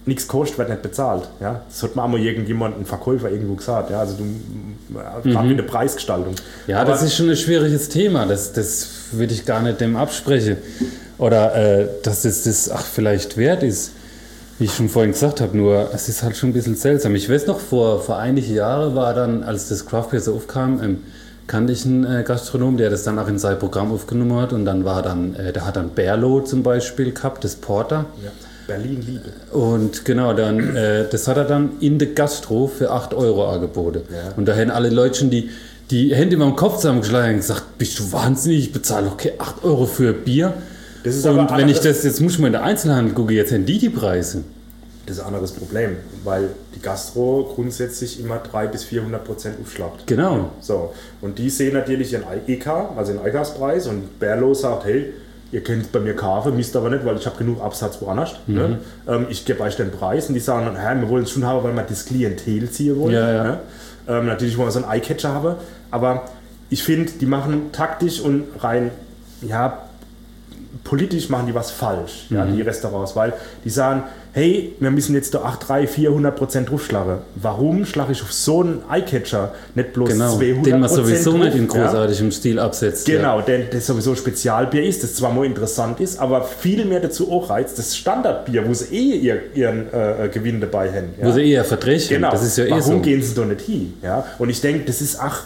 nichts kostet, wird nicht bezahlt. Ja? Das hat mir auch mal irgendjemand, ein Verkäufer irgendwo gesagt. Ja? Also du, gerade mit der Preisgestaltung. Ja, Aber das ist schon ein schwieriges Thema. Das, das würde ich gar nicht dem absprechen. Oder äh, dass es das ach, vielleicht wert ist, wie ich schon vorhin gesagt habe. Nur es ist halt schon ein bisschen seltsam. Ich weiß noch, vor, vor einigen Jahren war dann, als das Craft Beer so aufkam, ähm, kannte ich einen äh, Gastronom, der das dann auch in sein Programm aufgenommen hat. Und dann war dann, äh, der hat dann Berlo zum Beispiel gehabt, das Porter. Ja. Berlin Liebe. Und genau, dann, äh, das hat er dann in der Gastro für acht Euro angeboten. Ja. Und da haben alle Leute die, die Hände über dem Kopf zusammengeschlagen und gesagt, bist du wahnsinnig, ich bezahle doch keine acht Euro für Bier. Das ist und aber wenn ich das, jetzt muss ich mal in der Einzelhandel gucken, jetzt haben die die Preise. Das ist ein anderes Problem, weil die Gastro grundsätzlich immer dreihundert bis vierhundert Prozent aufschlagt. Genau. So, und die sehen natürlich ihren E K, also den Einkaufspreis, und Berlo sagt, hey, ihr könnt bei mir kaufen, müsst aber nicht, weil ich habe genug Absatz woanders. Mhm. Ne? Ähm, ich gebe euch den Preis, und die sagen dann, hey, wir wollen es schon haben, weil wir das Klientel ziehen wollen. Ja, ja. Ne? Ähm, natürlich wollen wir so einen Eyecatcher haben, aber ich finde, die machen taktisch und rein, ja, politisch machen die was falsch, mhm. ja, die Restaurants, weil die sagen, hey, wir müssen jetzt da achthundert, dreihundert, vierhundert Prozent draufschlagen. Warum schlage ich auf so einen Eyecatcher nicht bloß genau, zweihundert Prozent den man sowieso drauf, nicht in großartigem ja? Stil absetzt. Genau, ja. denn das sowieso Spezialbier ist, das zwar mal interessant ist, aber viel mehr dazu auch reizt, das Standardbier, wo sie eh ihr, ihren äh, Gewinn dabei haben. Ja? Wo sie eher verdrechen, genau. das ist ja eh Warum so. gehen sie da nicht hin? Ja? Und ich denke, das ist, ach,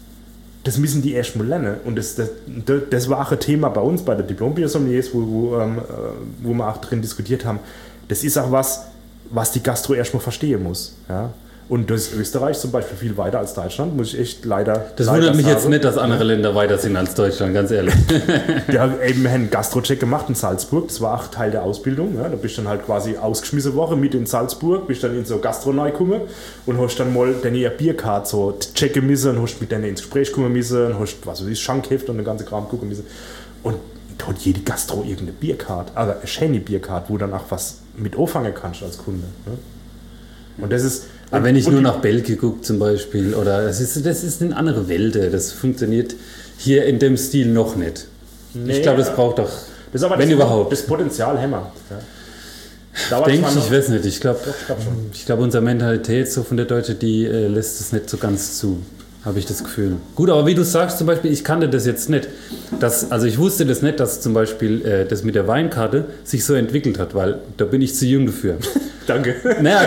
das müssen die erst mal lernen. Und das, das, das war auch ein Thema bei uns, bei der Diplom-Bier-Sommeliers, wo, wo, ähm, wo wir auch drin diskutiert haben. Das ist auch was, was die Gastro erst mal verstehen muss. Ja? Und das ist Österreich zum Beispiel viel weiter als Deutschland, muss ich echt leider Das leider wundert mich sagen. jetzt nicht, dass andere Länder weiter sind als Deutschland, ganz ehrlich. Wir haben eben einen Gastro-Check gemacht in Salzburg, das war auch Teil der Ausbildung. Ja? Da bist du dann halt quasi ausgeschmissen Woche mit in Salzburg, bist dann in so Gastro neu gekommen und hast dann mal deine Bierkarte so checken müssen und hast mit denen ins Gespräch kommen müssen und hast, was weiß ich, Schankheft und den ganzen Kram gucken müssen. Und da hat jede Gastro irgendeine Bierkarte, also eine schöne Bierkarte, wo dann auch was mit anfangen kannst als Kunde. Ne? Und das ist. Aber wenn ich und nur die, nach Belgien gucke zum Beispiel, oder das ist, das ist eine andere Welt, das funktioniert hier in dem Stil noch nicht. Nee, ich glaube, das braucht doch, das ist aber wenn das, überhaupt. das Potenzial Hämmer. Ja. Denke ich, ich weiß nicht. Ich glaube, ich glaub schon. ich glaube, unsere Mentalität so von der Deutschen, die äh, lässt es nicht so ganz zu, habe ich das Gefühl. Gut, aber wie du sagst zum Beispiel, ich kannte das jetzt nicht. Dass, also ich wusste das nicht, dass zum Beispiel äh, das mit der Weinkarte sich so entwickelt hat, weil da bin ich zu jung dafür. Danke. Naja,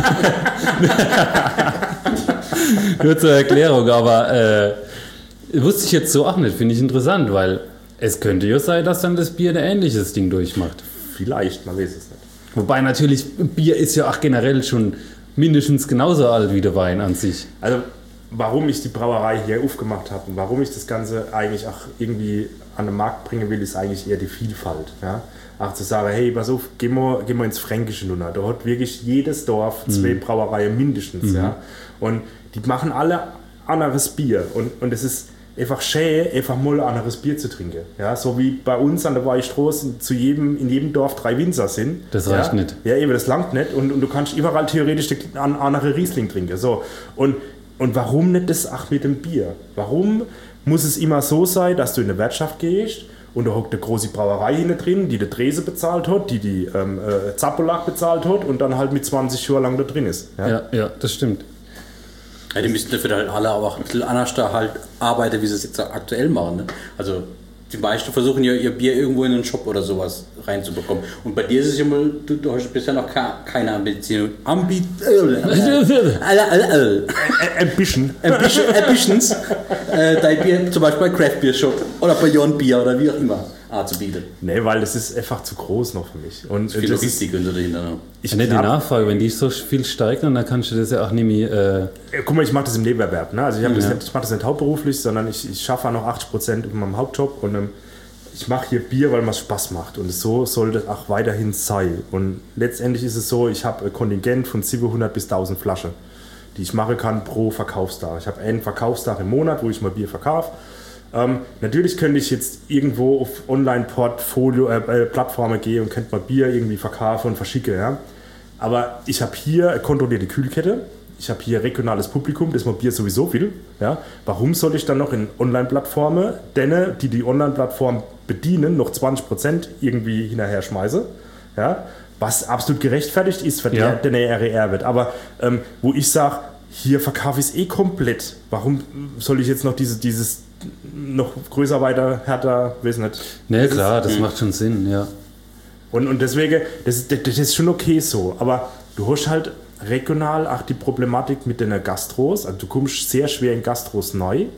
nur zur Erklärung, aber äh, wusste ich jetzt so auch nicht, finde ich interessant, weil es könnte ja sein, dass dann das Bier ein ähnliches Ding durchmacht. Vielleicht, man weiß es nicht. Wobei natürlich, Bier ist ja auch generell schon mindestens genauso alt wie der Wein an sich. Also, warum ich die Brauerei hier aufgemacht habe und warum ich das Ganze eigentlich auch irgendwie an den Markt bringen will, ist eigentlich eher die Vielfalt. Ja? Auch zu sagen, hey, pass auf, gehen wir, gehen wir ins Fränkische runter. Da hat wirklich jedes Dorf zwei mhm. Brauereien mindestens. Mhm. Ja? Und die machen alle anderes Bier. Und, und es ist einfach schön, einfach mal ein anderes Bier zu trinken. Ja? So wie bei uns an der Weichstraße zu jedem, in jedem Dorf drei Winzer sind. Das reicht ja? nicht. Ja, eben, das langt nicht. Und, und du kannst überall theoretisch ein andere Riesling trinken. So. Und, und warum nicht das auch mit dem Bier? Warum muss es immer so sein, dass du in eine Wirtschaft gehst und da hockt eine große Brauerei hinten drin, die die Trese bezahlt hat, die die ähm, äh, Zappelach bezahlt hat und dann halt mit zwanzig Jahren lang da drin ist. Ja, ja, ja, das stimmt. Ja, die müssten dafür halt alle aber auch ein bisschen anders da halt arbeiten, wie sie es jetzt aktuell machen. Ne? Also die meisten versuchen ja ihr Bier irgendwo in einen Shop oder sowas reinzubekommen. Und bei dir ist es ja mal, du, du hast bisher noch keine Ambition. Ambition. Ambition. Ambitions. äh, dein Bier zum Beispiel bei Craft Beer Shop oder bei Beyond Beer oder wie auch immer anzubieten. Nee, weil das ist einfach zu groß noch für mich. Und viel Logistik und so dahinter. Ich ja, nicht die Nachfrage, wenn die so viel steigt, dann kannst du das ja auch nicht mehr... Äh ja, guck mal, ich mache das im Nebenerwerb. Ne? Also ich, ja. das nicht, ich mache das nicht hauptberuflich, sondern ich, ich schaffe auch noch achtzig Prozent in meinem Hauptjob und ähm, ich mache hier Bier, weil mir es Spaß macht und so soll das auch weiterhin sein. Und letztendlich ist es so, ich habe ein Kontingent von siebenhundert bis tausend Flaschen, die ich machen kann pro Verkaufstag. Ich habe einen Verkaufstag im Monat, wo ich mal Bier verkaufe. Ähm, natürlich könnte ich jetzt irgendwo auf Online-Portfolio-Plattformen äh, gehen und könnte mal Bier irgendwie verkaufen und verschicken. Ja? Aber ich habe hier eine kontrollierte Kühlkette, ich habe hier regionales Publikum, das mal Bier sowieso will. Ja? Warum soll ich dann noch in Online-Plattformen, denen, die die Online-Plattform bedienen, noch zwanzig Prozent irgendwie hinterher schmeißen? Ja? was absolut gerechtfertigt ist, für Ja. der, der R E R wird. Aber ähm, wo ich sage, hier verkaufe ich es eh komplett. Warum soll ich jetzt noch diese, dieses noch größer, weiter, härter, weiß nicht. Ne, klar, das macht schon Sinn, ja. Und, und deswegen, das, das, das ist schon okay so. Aber du hast halt regional auch die Problematik mit den Gastros. Also du kommst sehr schwer in Gastros neu.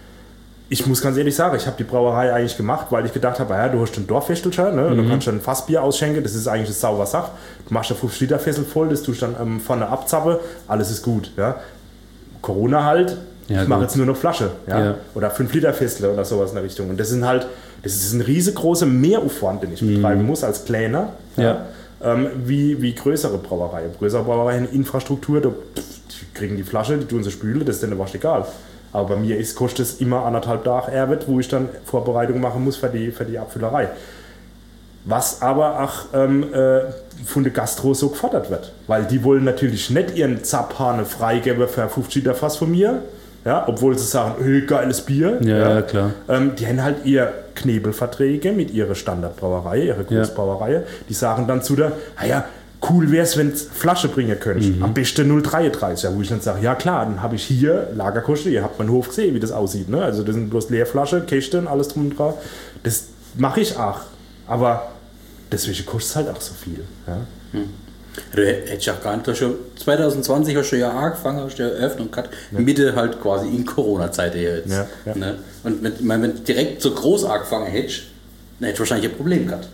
Ich muss ganz ehrlich sagen, ich habe die Brauerei eigentlich gemacht, weil ich gedacht habe, ja, du hast einen Dorffestelschein, ne? Mhm. Du kannst schon ein Fassbier ausschenken, das ist eigentlich eine saubere Sache. Du machst da fünf Liter Fessel voll, das tust dann ähm, vorne abzappen, alles ist gut. Ja? Corona halt, ja, ich mache jetzt nur noch Flasche. Ja? Ja. Oder fünf Liter Fessel oder sowas in der Richtung. Und das sind halt, das ist ein riesengroßer Mehraufwand, den ich mhm. betreiben muss als Kleiner, ja? Ja. Ähm, wie, wie größere Brauereien. Größere Brauereien, Infrastruktur, da, pff, die kriegen die Flasche, die tun sie spülen, das ist denen wahrscheinlich egal. Aber bei mir ist, kostet es immer anderthalb Tage Erwitt, wo ich dann Vorbereitung machen muss für die, für die Abfüllerei. Was aber auch ähm, äh, von der Gastro so gefordert wird. Weil die wollen natürlich nicht ihren Zapphahn freigeben für fünfzig Liter Fass von mir, ja, obwohl sie sagen, öh, geiles Bier. Ja, ja, ja klar. Ähm, die haben halt ihr Knebelverträge mit ihrer Standardbrauerei, ihre Großbrauerei. Ja. Die sagen dann zu der, naja, cool wäre es, wenn es Flasche bringen könnt. Mhm. Am besten null Komma dreiunddreißig. Ja, wo ich dann sage, ja klar, dann habe ich hier Lagerkosten. Ihr habt meinen Hof gesehen, wie das aussieht. Ne? Also das sind bloß Leerflasche, Kästen, alles drum und dran. Das mache ich auch. Aber deswegen kostet es halt auch so viel. Ja? Hm. Du hättest ja gar nicht schon zwanzig zwanzig hast du ja angefangen, hast du ja Eröffnung gehabt, ja. Mitte halt quasi in Corona-Zeit jetzt. Ja, ja. Ne? Und wenn, wenn du direkt so groß angefangen hättest, dann hättest du wahrscheinlich ein Problem gehabt.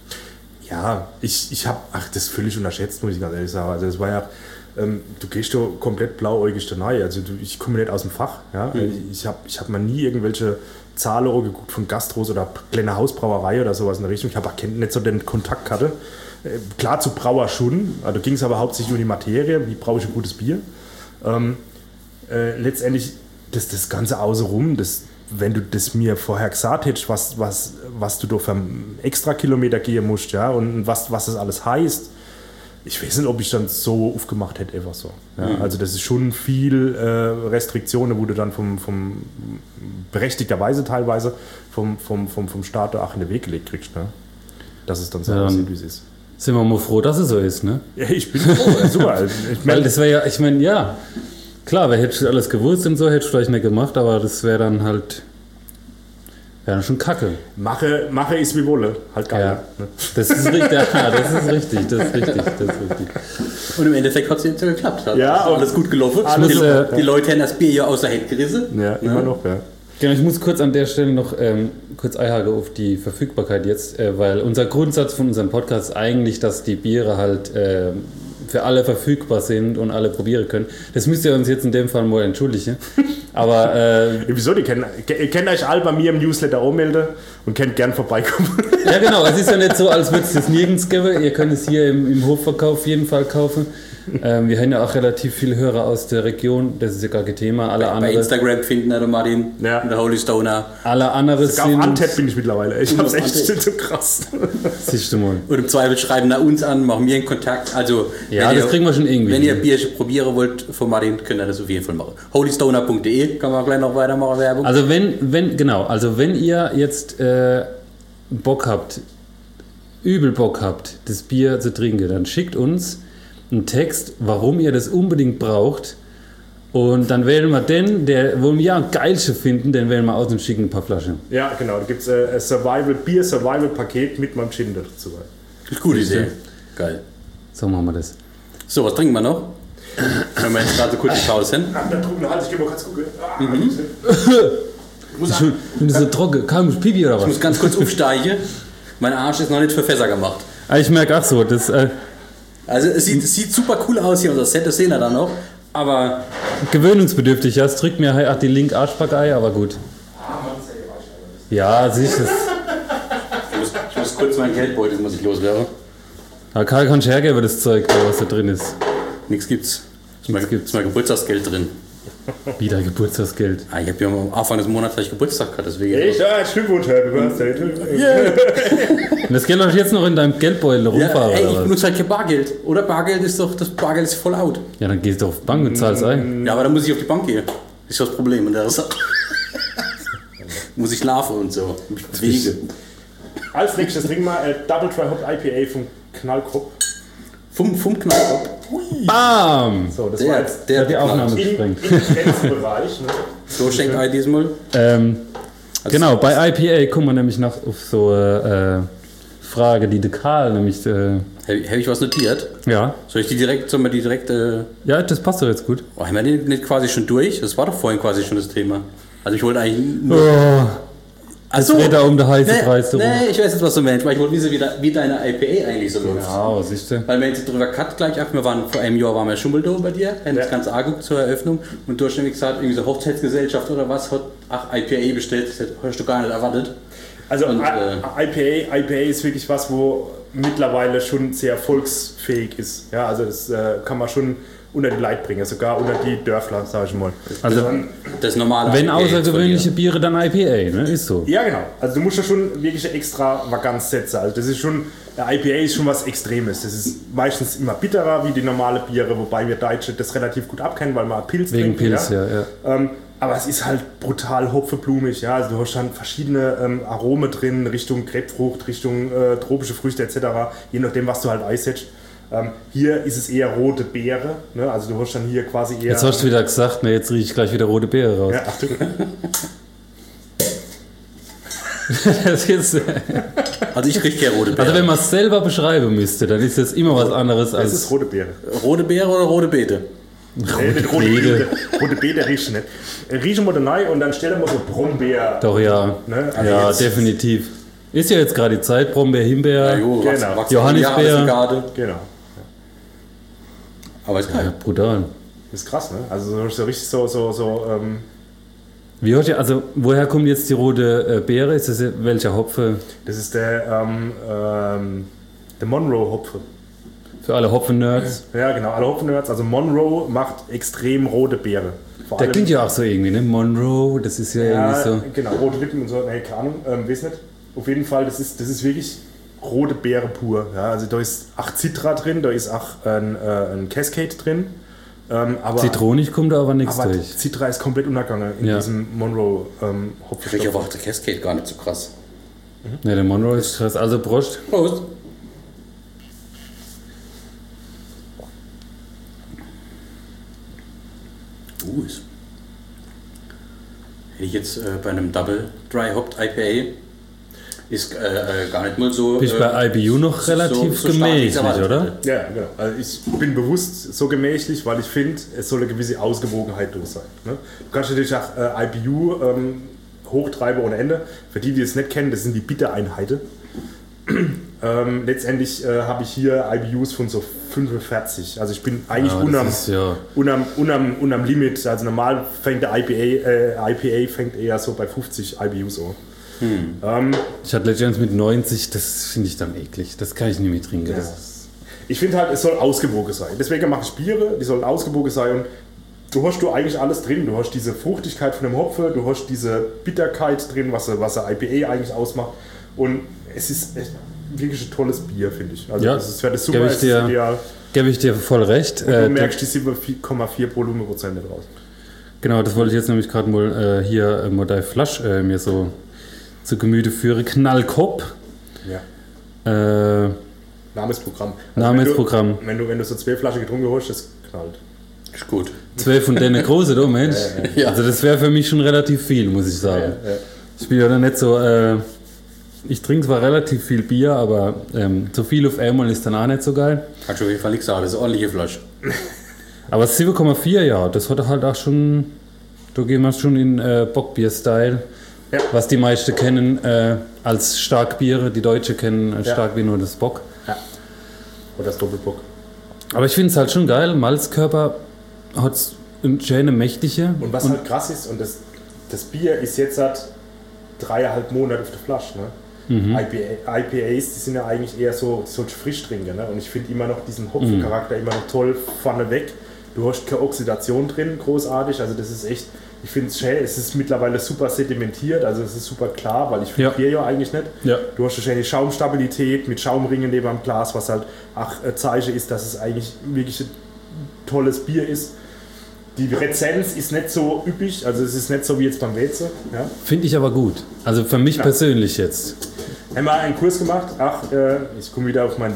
Ja, ich, ich habe, ach, das völlig unterschätzt, muss ich ganz ehrlich sagen. Also das war ja, ähm, du gehst doch komplett blauäugig da rein. Also du, ich komme nicht aus dem Fach. Ja? Mhm. Ich habe ich hab mal nie irgendwelche Zahlen geguckt von Gastros oder kleine Hausbrauerei oder sowas in der Richtung. Ich habe nicht so den Kontakt hatte. Äh, klar zu Brauer schon, also ging es aber hauptsächlich um die Materie, wie brauche ich ein gutes Bier. Ähm, äh, letztendlich das, das Ganze außenrum, das wenn du das mir vorher gesagt hättest, was, was, was du da für extra Kilometer gehen musst, ja, und was, was das alles heißt, ich weiß nicht, ob ich dann so aufgemacht hätte, einfach so. Ja, mhm. Also das ist schon viel äh, Restriktionen, wo du dann vom, vom berechtigterweise teilweise vom, vom, vom, vom Staat auch in den Weg gelegt kriegst, ne? Dass es dann so ja, aussieht, wie es ist. Sind wir mal froh, dass es so ist, ne? Ja, ich bin froh, ja, super. Ich mein, Weil das wäre ja, ich meine, ja, klar, wer hätte alles gewusst und so, hätte ich vielleicht nicht gemacht, aber das wäre dann halt, wäre dann schon kacke. Mache, mache ist wie wolle, halt geil. Ja, ne? das ist richtig, ja, das ist richtig, das ist richtig, das ist richtig. Und im Endeffekt hat es jetzt ja geklappt. Hat ja, alles gut gelaufen. Alles, die, äh, die Leute haben das Bier ja aus der Hand gerissen. Ja, immer ja. noch, ja. Genau, ich muss kurz an der Stelle noch ähm, kurz einhaken auf die Verfügbarkeit jetzt, äh, weil unser Grundsatz von unserem Podcast ist eigentlich, dass die Biere halt äh, für alle verfügbar sind und alle probieren können. Das müsst ihr uns jetzt in dem Fall mal entschuldigen. Aber äh, wieso? Die kennt, ihr kennt euch alle bei mir im Newsletter auch melden und könnt gern vorbeikommen. Ja genau, es ist ja nicht so, als würde es das nirgends geben. Ihr könnt es hier im, im Hofverkauf auf jeden Fall kaufen. Ähm, wir haben ja auch relativ viele Hörer aus der Region, das ist ja gar kein Thema. Alle bei, andere, bei Instagram finden wir Martin, ja. der Holy Stoner. Alle andere Sogar sind... auf Antep bin ich mittlerweile. Ich hab's echt still so krass. Siehst du mal. Und im Zweifel schreiben nach uns an, machen wir einen Kontakt. Also, ja, das ihr, kriegen wir schon irgendwie. Wenn ihr Bier probieren wollt von Martin, könnt ihr das auf jeden Fall machen. holystoner punkt de kann man gleich noch weitermachen, Werbung. Also wenn, wenn, genau, also wenn ihr jetzt äh, Bock habt, übel Bock habt, das Bier zu trinken, dann schickt uns einen Text, warum ihr das unbedingt braucht. Und dann wählen wir den, der, wo wir am geilsten finden, den wählen wir aus und schicken ein paar Flaschen. Ja, genau. Da gibt es ein Survival, Bier-Survival-Paket mit meinem Gin dazu. Das ist eine gute Idee. Geil. So machen wir das. So, was trinken wir noch? Wenn wir jetzt gerade so kurz die Pause sind. Ach, da drüben, halt, ich geh mal kurz gucken. Ah, mhm. Ich bin so trocken. Kam ich Pipi oder was? Ich muss ganz kurz aufsteigen. Mein Arsch ist noch nicht für Fässer gemacht. Ich merke auch so, das... Äh, Also es sieht, es sieht super cool aus hier, unser Set, das sehen wir dann noch, aber... Gewöhnungsbedürftig, ja, es drückt mir halt die linke Arschbackei, aber gut. Ja, siehst du. Ich muss, ich muss kurz meinen Geldbeutel, muss ich loswerden. Ja, Karl, kannst du hergeben, das Zeug, was da drin ist. Nichts gibt's. Ist mein, ist mein Geburtstagsgeld drin. Wieder Geburtstagsgeld. Ah, ich habe ja am Anfang des Monats gleich Geburtstag gehabt, deswegen... Echt? Ja, Glückwunsch, Happy Birthday. Yeah. Und das Geld läuft jetzt noch in deinem Geldbeutel rumfahren, ja, ey, oder ich was? benutze halt kein Bargeld. Oder Bargeld ist doch, das Bargeld ist voll out. Ja, dann gehst du auf die Bank und zahlst ein. Ja, aber dann muss ich auf die Bank gehen. Das ist das Problem. Und da ist muss ich schlafen und so. Mich bewegen. Als nächstes trinken wir äh, Double Dry Hop I P A von Knallkopf. vom, vom Knallkopf. Bam! So, das Der- war jetzt der- Hat die Aufnahme im, im gesprengt. Grenzbereich. Ne? So schenkt ein diesmal. Ähm, Also- genau, bei I P A kommen wir nämlich noch auf so eine äh, Frage, die der Karl nämlich, äh, Habe hab ich was notiert? ja, Soll ich die direkt, sollen wir die direkt, äh, ja, das passt doch jetzt gut. oh, haben wir die nicht quasi schon durch? Das war doch vorhin quasi schon das Thema. Also ich wollte eigentlich nur... Oh, Ach jetzt dreht er um den heißen Preis nee, rum. nee, ich weiß jetzt, was du meinst, weil ich wollte wissen, wie, da, wie deine I P A eigentlich so läuft. Ja, was ist denn? Weil wir jetzt drüber cut gleich ab, wir waren vor einem Jahr waren wir Schummeldom bei dir, haben Ja. das ganze angeguckt zur Eröffnung und du hast nämlich gesagt, irgendwie so Hochzeitsgesellschaft oder was hat ach, I P A bestellt, das hast du gar nicht erwartet. Also Und, I- äh, I P A, I P A ist wirklich was, wo mittlerweile schon sehr erfolgsfähig ist. Ja, also das äh, kann man schon unter die Leute bringen, sogar unter die Dörfler, sage ich mal. Also, Das normale wenn I P A jetzt von außergewöhnliche dir. Biere, dann I P A, ne? Ist so. Ja, genau. Also du musst ja schon wirklich eine extra Vakanz setzen. Also das ist schon, der I P A ist schon was Extremes. Das ist meistens immer bitterer wie die normale Biere, wobei wir Deutsche das relativ gut abkennen, weil man Pilz Wegen trinken, Pilz, ja, ja. Ähm, aber es ist halt brutal hopfenblumig. Ja? Also du hast dann verschiedene ähm, Aromen drin, Richtung Grapefrucht, Richtung äh, tropische Früchte et cetera. Je nachdem, was du halt einsetzt. Ähm, hier ist es eher rote Beere. Ne? Also du hast dann hier quasi eher... Jetzt hast du wieder gesagt, ne, jetzt rieche ich gleich wieder rote Beere raus. ja, Achtung. Das ist jetzt, Also ich kriege keine rote Beere. also wenn man es selber beschreiben müsste, dann ist das immer was anderes Das als ist rote Beere. rote Beere oder rote Beete? Nee, nicht rote Beete. Beete. Rote Beete riechst du nicht. Äh, Riechen wir da rein und dann stellen wir so Brombeer. Doch, ja. Ne? Also Ja, jetzt- definitiv. Ist ja jetzt gerade die Zeit, Brombeer, Himbeer. Ja, jo, Genau. wachs- wachs- Johannisbeer. ja, alles in Garde. Genau. Aber ist Ja, geil. brutal. Das ist krass, ne? Also so, so richtig so, so, so ähm, Wie hört ihr, also woher kommt jetzt die rote äh, Beere? Ist das welcher Hopfe? das ist der, ähm, ähm, der Monroe-Hopfen. Für alle Hopfen-Nerds. Ja, genau, alle Hopfen-Nerds. Also Monroe macht extrem rote Beere. Vor Der allem- klingt ja auch so irgendwie, ne? Monroe, das ist ja, Ja, irgendwie genau, rote Lippen und so, nee, keine Ahnung, ähm, weiß nicht. Auf jeden Fall, das ist, das ist wirklich rote Beere pur. Ja, also da ist auch Citra drin, da ist auch ein, äh, ein Cascade drin. Ähm, aber, so. Zitronig kommt da aber nichts aber durch. Citra ist komplett untergegangen in Ja. diesem Monroe ähm, Ich Hopfenstoff. aber auch der Cascade gar nicht so krass. Ne, der Monroe ist krass. Also Prost. Prost. Uh, ist. Hätte ich jetzt äh, bei einem Double Dry Hopped I P A ist äh, äh, gar nicht mal so. Bist äh, bei I B U noch so- relativ so stark, wie ich gemächlich, erwartet oder? hätte. Ja, genau. Also ich bin bewusst so gemächlich, weil ich finde, es soll eine gewisse Ausgewogenheit durch sein. Ne? Du kannst natürlich auch äh, I B U ähm, hochtreiben ohne Ende. Für die, die es nicht kennen, das sind die Bittereinheiten. ähm, letztendlich äh, habe ich hier I B Us von so fünfundvierzig. Also ich bin eigentlich Ja, das unterm, ist ja- unterm, unterm, unterm Limit. Also normal fängt der I P A, äh, I P A fängt eher so bei fünfzig I B Us an. Ähm, Ich hatte letztens mit neunzig, das finde ich dann eklig. Das kann ich nicht mehr trinken. Das ist, Ich finde halt, es soll ausgewogen sein. Deswegen mache ich Biere, die sollen ausgewogen sein. Und du hast du eigentlich alles drin. Du hast diese Fruchtigkeit von dem Hopfen, du hast diese Bitterkeit drin, was, was der I P A eigentlich ausmacht. Und es ist echt wirklich ein tolles Bier, finde ich. Also Ja, das ist, das super, gebe ich es ist dir- ideal. Gebe ich dir voll recht. Und du Äh, merkst die sieben Komma vier Volumenprozent draus. Genau, das wollte ich jetzt nämlich gerade mal äh, hier äh, mal die Flasche äh, mir so zu Gemüte führen. Knallkopf. Ja. Äh, Namensprogramm. Namensprogramm. Wenn du, wenn, du, wenn du so zwei Flaschen getrunken hast, das knallt. Ist gut. Zwei von denen große, du Mensch. Ja. Also das wäre für mich schon relativ viel, muss ich sagen. Ja, ja. Ich bin ja dann nicht so, äh, ich trinke zwar relativ viel Bier, aber ähm, zu viel auf einmal ist dann auch nicht so geil. Kann schon auf jeden Fall nichts sagen, das ist eine ordentliche Flasche. Aber sieben Komma vier, ja, das hat halt auch schon, da gehen wir schon in äh, Bockbier-Style, Ja. was die meisten kennen äh, als Starkbiere. Die Deutschen kennen äh, Ja. Starkbier nur das Bock. Ja. Oder das Doppelbock. Aber ich finde es halt schon geil, Malzkörper hat eine schöne mächtige. Und was halt krass ist, und das, das Bier ist jetzt seit dreieinhalb Monaten auf der Flasche. Ne? Mhm. I P A, I P As, die sind ja eigentlich eher so, so Frischtrinker. Ne? Und ich finde immer noch diesen Hopfencharakter immer noch toll vorne weg. Du hast keine Oxidation drin, großartig. Also das ist echt, ich finde es schön. Es ist mittlerweile super sedimentiert, also es ist super klar, weil ich finde Ja. Bier ja eigentlich nicht. Ja. Du hast eine schöne Schaumstabilität mit Schaumringen neben dem Glas, was halt auch ein Zeichen ist, dass es eigentlich wirklich ein tolles Bier ist. Die Rezenz ist nicht so üppig, also es ist nicht so wie jetzt beim Wetze. Ja. Finde ich aber gut. Also für mich Ja. persönlich jetzt. Haben wir einen Kurs gemacht, ach, äh, ich komme wieder auf mein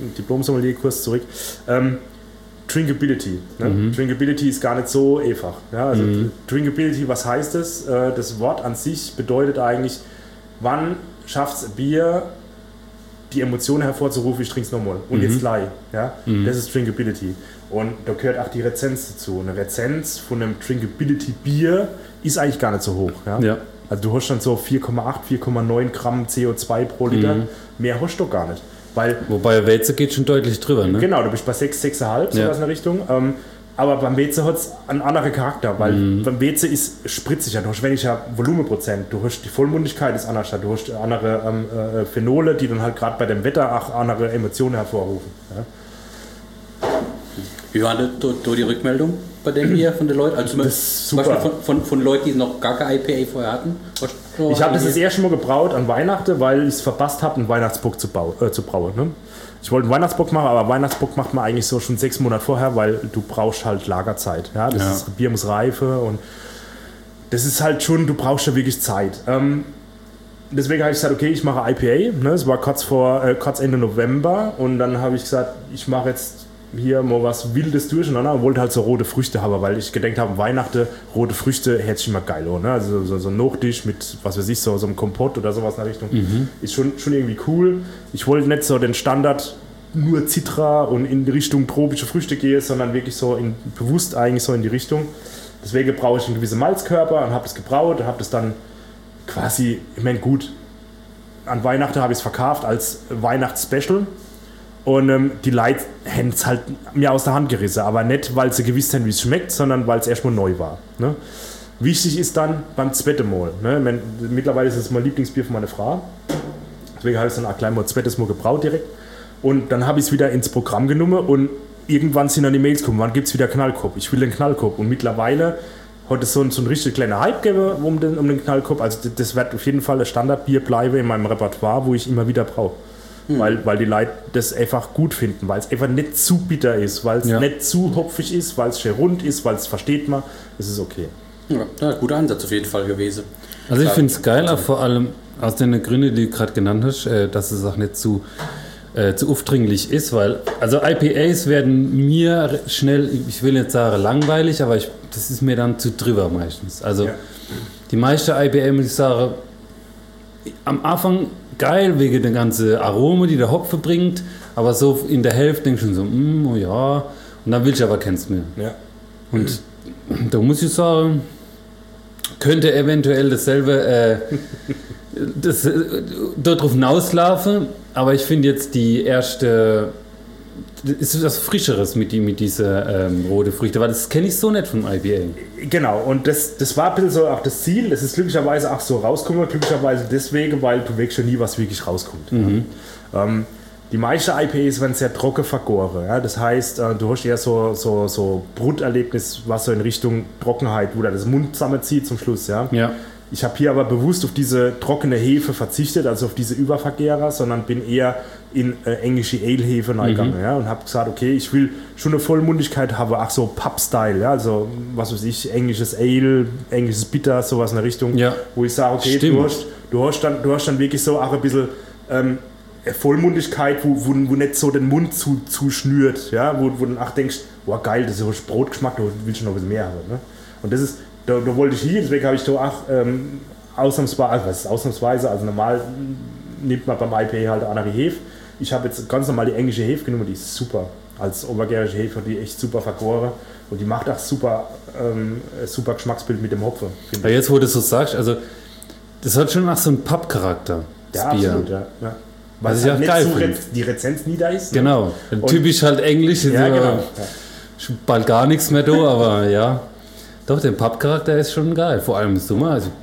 Diplom-Sommelier-Kurs zurück. Ähm, Drinkability. Ne? Mhm. Drinkability ist gar nicht so einfach. Ja? Also mhm. Drinkability, was heißt das? Äh, das Wort an sich bedeutet eigentlich, wann schafft es Bier, die Emotionen hervorzurufen, ich trinke es nochmal. Und mhm. jetzt gleich. Ja? Mhm. Das ist Drinkability. Und da gehört auch die Rezenz dazu. Eine Rezenz von einem Drinkability-Bier ist eigentlich gar nicht so hoch. Ja? Ja. Also du hast dann so vier Komma acht, vier Komma neun Gramm C O zwei pro Liter. Mhm. Mehr hast du gar nicht. Weil, Wobei Weze geht schon deutlich drüber, ne? Genau, du bist bei sechs, sechs Komma fünf, ja. sowas in der Richtung. Ähm, aber beim Weze hat es einen anderen Charakter, weil mhm. beim Weze ist spritziger, du hast weniger Volumenprozent, du hast die Vollmundigkeit ist anders, du hast andere ähm, äh, Phenole, die dann halt gerade bei dem Wetter auch andere Emotionen hervorrufen. Ja? Wie war da die Rückmeldung bei dem hier von den Leuten? Also das ist super. Von, von, von Leuten, die noch gar kein I P A vorher hatten? Ich habe das das erste Mal gebraut an Weihnachten, weil ich es verpasst habe, einen Weihnachtsbock zu, bau, äh, zu brauen. Ne? Ich wollte einen Weihnachtsbock machen, aber Weihnachtsbock macht man eigentlich so schon sechs Monate vorher, weil du brauchst halt Lagerzeit. Ja? Das ja. ist, Bier muss reife und das ist halt schon, du brauchst ja wirklich Zeit. Ähm, deswegen habe ich gesagt, okay, ich mache I P A. Ne? Das war kurz, vor, äh, kurz Ende November und dann habe ich gesagt, ich mache jetzt hier mal was Wildes durcheinander und wollte halt so rote Früchte haben, weil ich gedacht habe, Weihnachten, rote Früchte, hätte ich immer geil, ne? Also so, so ein Nachtisch mit, was weiß ich, so, so einem Kompott oder sowas in der Richtung. Mhm. Ist schon, schon irgendwie cool. Ich wollte nicht so den Standard nur Citra und in die Richtung tropische Früchte gehen, sondern wirklich so in, bewusst eigentlich so in die Richtung. Deswegen brauche ich einen gewissen Malzkörper und habe das gebraut und habe das dann quasi, ich meine, gut, an Weihnachten habe ich es verkauft als Weihnachtsspecial. Und ähm, die Leute haben es halt mir aus der Hand gerissen, aber nicht, weil sie gewusst haben, wie es schmeckt, sondern weil es erstmal neu war. Ne? Wichtig ist dann beim zweiten Mal. Ne? Mittlerweile ist es mein Lieblingsbier von meiner Frau. Deswegen habe ich es dann auch gleich mal ein zweites Mal gebraut direkt. Und dann habe ich es wieder ins Programm genommen und irgendwann sind dann die Mails gekommen, wann gibt es wieder Knallkopf? Ich will den Knallkopf. Und mittlerweile hat es so ein, so ein richtig kleiner Hype gegeben um den, um den Knallkopf. Also das wird auf jeden Fall ein Standardbier bleiben in meinem Repertoire, wo ich immer wieder brauche. Hm. Weil, weil die Leute das einfach gut finden, weil es einfach nicht zu bitter ist, weil es ja. nicht zu hopfig ist, weil es schön rund ist, weil es versteht man, es ist okay. Ja, ja, guter Ansatz auf jeden Fall gewesen. Also ich finde es geil, auch vor allem aus den Gründen, die du gerade genannt hast, äh, dass es auch nicht zu, äh, zu aufdringlich ist, weil also I P As werden mir schnell, ich will nicht sagen langweilig, aber ich, das ist mir dann zu drüber meistens. Also ja. die meisten I P A, muss ich sagen, am Anfang geil, wegen der ganzen Arome, die der Hopfen bringt, aber so in der Hälfte denke ich schon so, mm, oh ja, und dann will ich aber keins mehr. Ja. Und da muss ich sagen, könnte eventuell dasselbe äh, das, äh, darauf hinauslaufen, aber ich finde jetzt die erste, ist was Frischeres mit, die, mit dieser ähm, rote Früchte, weil das kenne ich so nicht vom I P A. Genau, und das, das war ein bisschen so auch das Ziel, das ist glücklicherweise auch so rausgekommen, glücklicherweise deswegen, weil du weißt schon nie, was wirklich rauskommt. Mhm. Ja. Ähm, die meisten I P As werden sehr trocken vergoren, ja? Das heißt, äh, du hast eher so, so, so Bruterlebnis, was so in Richtung Trockenheit, wo da das Mund zusammenzieht zum Schluss. Ja? Ja. Ich habe hier aber bewusst auf diese trockene Hefe verzichtet, also auf diese Übervergärer, sondern bin eher in äh, englische Ale-Hefe reingegangen, mhm. ja, und habe gesagt, okay, ich will schon eine Vollmundigkeit haben, ach so Pub-Style, ja, also was weiß ich, englisches Ale, englisches Bitter, sowas in der Richtung, ja. wo ich sage, okay, du hast, du, hast dann, du hast dann wirklich so auch ein bisschen ähm, Vollmundigkeit, wo, wo, wo nicht so den Mund zu, zu schnürt, ja, wo, wo du dann auch denkst, boah geil, das ist Brotgeschmack, da willst du noch ein bisschen mehr haben. Ne? Und das ist, da, da wollte ich hier, deswegen habe ich da auch ähm, ausnahmsweise, also was ist ausnahmsweise, also normal nimmt man beim I P A halt andere Hefe. Ich habe jetzt ganz normal die englische Hefe genommen, die ist super. Als obergärische Hefe, die echt super vergoren und die macht auch super, ähm, super Geschmacksbild mit dem Hopfen. Ja, jetzt, wo du das so sagst, also das hat schon nach so einem Pub-Charakter, das ja, Bier. Absolut, ja. ja. Was ich auch halt geil finde. Die Rezenz nie da ist. Genau, ne? Typisch halt Englisch. Ja, so, genau. Ja. Bald gar nichts mehr da, aber ja. Doch, der Pub-Charakter ist schon geil, vor allem im Sommer. Also,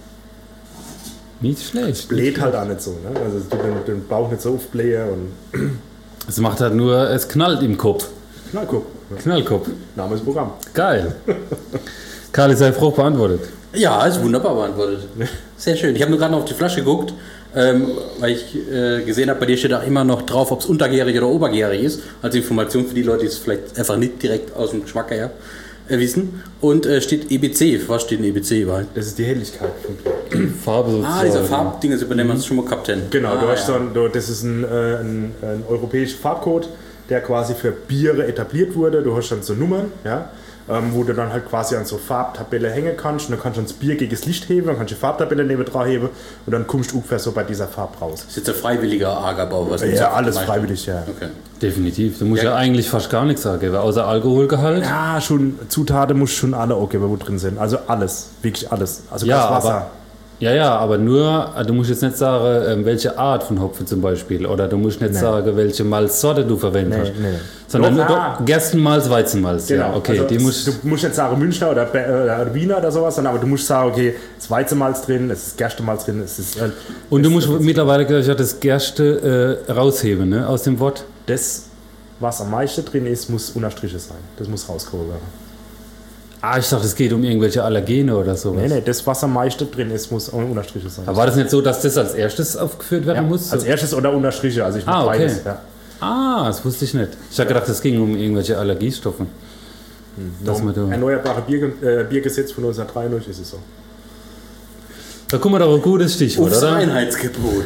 nicht schlecht. Es bläht halt auch nicht so, ne? Also du den, den Bauch nicht so aufblähen und es macht halt nur, es knallt im Kopf. Knallkopf. Ja. Knallkopf. Name ist Programm. Geil. Karl, ist deine Frage beantwortet? Ja, ist wunderbar beantwortet. Sehr schön. Ich habe nur gerade noch auf die Flasche geguckt, ähm, weil ich äh, gesehen habe, bei dir steht auch immer noch drauf, ob es untergärig oder obergärig ist. Als Information für die Leute, die es vielleicht einfach nicht direkt aus dem Geschmack her erwiesen. Und äh, steht E B C. Was steht in E B C überall? Das ist die Helligkeit vom Bier. Farbe Ah, sozusagen. dieser Farbding, über den wir es schon mal gehabt haben. Genau, ah, du hast ja. so ein, du, das ist ein, äh, ein, ein europäischer Farbcode, der quasi für Biere etabliert wurde. Du hast dann so Nummern, ja, ähm, wo du dann halt quasi an so Farbtabelle hängen kannst. Und dann kannst du das Bier gegen das Licht heben, dann kannst du die Farbtabelle neben dran heben und dann kommst du ungefähr so bei dieser Farbe raus. Das ist jetzt ein freiwilliger Agerbau. Was Ja, alles freiwillig, ja. Okay. Definitiv. Du musst ja, Ja. eigentlich fast gar nichts sagen, außer Alkoholgehalt. Ja, schon Zutaten musst schon alle angeben, wo drin sind. Also alles, wirklich alles. Also Ja, das Wasser. aber, ja, ja, aber nur, du musst jetzt nicht sagen, ähm, welche Art von Hopfen zum Beispiel. Oder du musst nicht Nee. sagen, welche Malzsorte du verwendest. Nee, nee. Sondern Doch, nur ah. doch Gerstenmalz, Weizenmalz. Genau, Ja, okay, also die es- musst du musst nicht sagen Münchner oder, Be- oder Wiener oder sowas, sondern aber du musst sagen, okay, es ist Weizenmalz drin, es ist Gerstenmalz drin, es ist... Äh, Und du es- musst es- mittlerweile gleich auch das Gerste äh, rausheben, ne, aus dem Wort. Das, was am meisten drin ist, muss unterstrichen sein. Das muss rausgeholt werden. Ah, ich dachte, es geht um irgendwelche Allergene oder sowas. Nee, nee, das, was am meisten drin ist, muss unterstrichen sein. Aber war das nicht so, dass das als erstes aufgeführt werden ja, muss? als erstes oder unterstriche, also ich mach Ah, okay. beides. Ja. Ah, das wusste ich nicht. Ich habe gedacht, es ging um irgendwelche Allergiestoffe. Dass man da, Erneuerbare Bier, äh, Biergesetz von neunzehnhundertdreiundneunzig ist es so. da kommen wir doch ein gutes Stichwort, Aufs oder? Reinheitsgebot.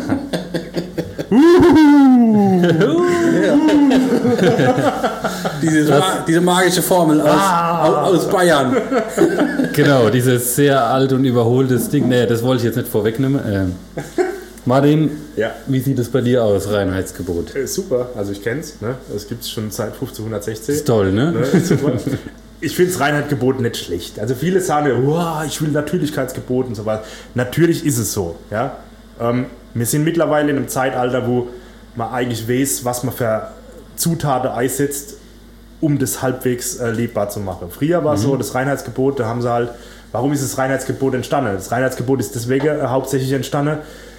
diese, ma diese magische Formel aus, Ah. aus, aus Bayern. Genau, dieses sehr alt und überholtes Ding. Nee, das wollte ich jetzt nicht vorwegnehmen. Ähm, Martin, Ja. wie sieht es bei dir aus, Reinheitsgebot? Äh, super, also ich kenn's. Ne? Das gibt es schon seit fünfzehnhundertsechzehn. Ist toll, ne? Ne? Ist super. Ich finde das Reinheitsgebot nicht schlecht. Also viele sagen ja, wow, ich will Natürlichkeitsgebot und so weiter. Natürlich ist es so. Ja? Ähm, wir sind mittlerweile in einem Zeitalter, wo man eigentlich weiß, was man für Zutaten einsetzt, um das halbwegs äh, lebbar zu machen. Früher war es so, das Reinheitsgebot, da haben sie halt, warum ist das Reinheitsgebot entstanden? Das Reinheitsgebot ist deswegen äh, hauptsächlich entstanden,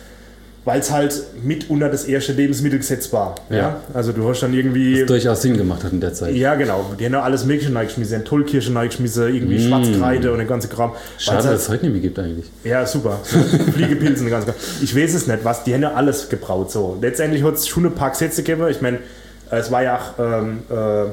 weil es halt mitunter das erste Lebensmittelgesetz war. Ja. Ja. Also du hast dann irgendwie... Was durchaus Sinn gemacht hat in der Zeit. Ja, genau. Die haben ja alles Mögliche reingeschmissen. Tollkirsche reingeschmissen, irgendwie Schwarzkreide und den ganzen Kram. Schade, Weil's dass halt, es heute nicht mehr gibt eigentlich. ja, super. Fliegepilze und den ganzen Kram. Ich weiß es nicht, was. Die haben ja alles gebraut. So. Letztendlich hat es schon ein paar Gesetze gegeben. Ich meine, es war ja auch ähm, äh,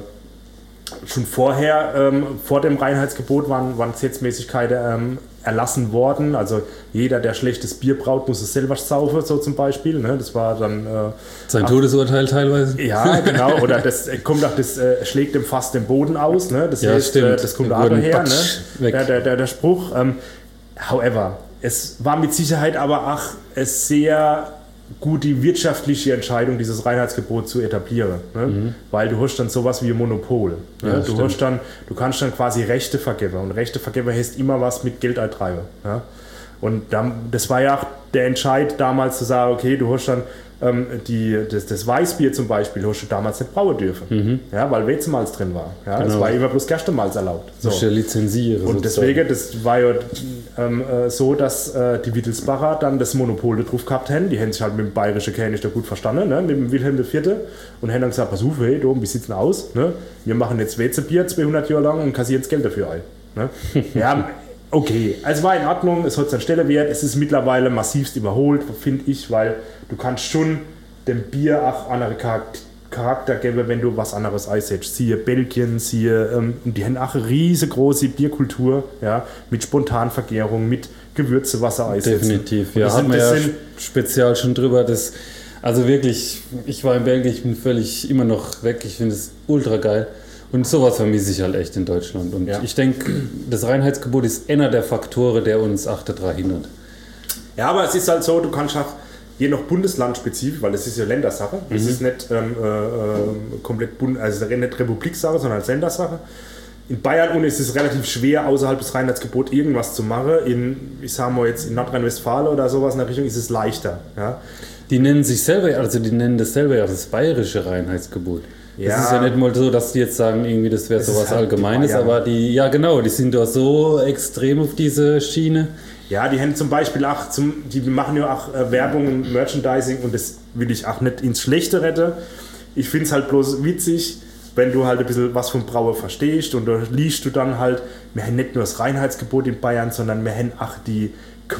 schon vorher, ähm, vor dem Reinheitsgebot waren, waren Gesetzmäßigkeiten ähm, erlassen worden. Also jeder, der schlechtes Bier braut, muss es selber saufen, so zum Beispiel. Ne? Das war dann... Äh, Sein ach, Todesurteil teilweise? ja, genau. Oder das äh, kommt auch, das äh, schlägt dem Fass den Boden aus. Ne? Das Ja, heißt, stimmt. äh, das kommt Da auch wurden daher. Ne? patsch, weg. Der, der, der, der Spruch. Ähm, however, es war mit Sicherheit aber auch eine sehr gute wirtschaftliche Entscheidung, dieses Reinheitsgebot zu etablieren. Ne? Weil du hast dann sowas wie ein Monopol. Ne? Ja, du, stimmt. hast dann, du kannst dann quasi Rechte vergeben. Und Rechte vergeben heißt immer was mit Geld eintreiben. Ja? Und dann, das war ja auch der Entscheid damals zu sagen, okay, du hast dann ähm, die, das, das Weißbier zum Beispiel, hast du damals nicht brauen dürfen. Ja, weil Weizenmalz drin war. Ja? Das Genau. war immer bloß Gerstenmalz erlaubt. So. Musst du ja lizenzieren. Und sozusagen. deswegen, das war ja ähm, äh, so, dass äh, die Wittelsbacher dann das Monopol drauf gehabt haben. Die haben sich halt mit dem bayerischen König da gut verstanden, ne? Mit dem Wilhelm der Vierte. Und haben dann gesagt, pass auf, hey, Dom, wie sieht's denn aus? Ne? Wir machen jetzt Weizenbier zweihundert Jahre lang und kassieren das Geld dafür ein. Ne? Ja, okay. Es war in Ordnung, es hat seinen Stellenwert. Es ist mittlerweile massivst überholt, finde ich, weil du kannst schon dem Bier auch andere Charakter Charakter geben, wenn du was anderes einsetzt. Siehe Belgien, siehe, ähm, die haben auch eine riesengroße Bierkultur, ja, mit Spontanvergärung, mit Gewürze, Wasser einsetzen. Definitiv, Und ja, das haben sind, wir das ja sind, spezial schon drüber. Das, also wirklich, ich war in Belgien, ich bin völlig immer noch weg. Ich finde es ultra geil. Und sowas vermisse ich halt echt in Deutschland. Und Ja. ich denke, das Reinheitsgebot ist einer der Faktoren, der uns achte daran hindert. ja, aber es ist halt so, du kannst auch je nach Bundesland spezifisch, weil das ist ja Ländersache, das ist nicht ähm, äh, äh, komplett Bund, also nicht Republiksache, sondern als Ländersache. In Bayern und ist es relativ schwer, außerhalb des Reinheitsgebots irgendwas zu machen. In, ich sag mal jetzt in Nordrhein-Westfalen oder sowas in der Richtung ist es leichter. Ja? Die nennen sich selber, also die nennen das selber ja das bayerische Reinheitsgebot. Ja. Es ist ja nicht mal so, dass die jetzt sagen, irgendwie das wäre Es ist sowas halt die Allgemeines, Bayern. aber die, ja genau, die sind doch so extrem auf diese Schiene. Ja, die haben zum Beispiel auch, zum, die machen ja auch äh, Werbung und Merchandising und das will ich auch nicht ins Schlechte retten. Ich finde es halt bloß witzig, wenn du halt ein bisschen was vom Brauen verstehst und da liest du dann halt, wir haben nicht nur das Reinheitsgebot in Bayern, sondern wir haben auch die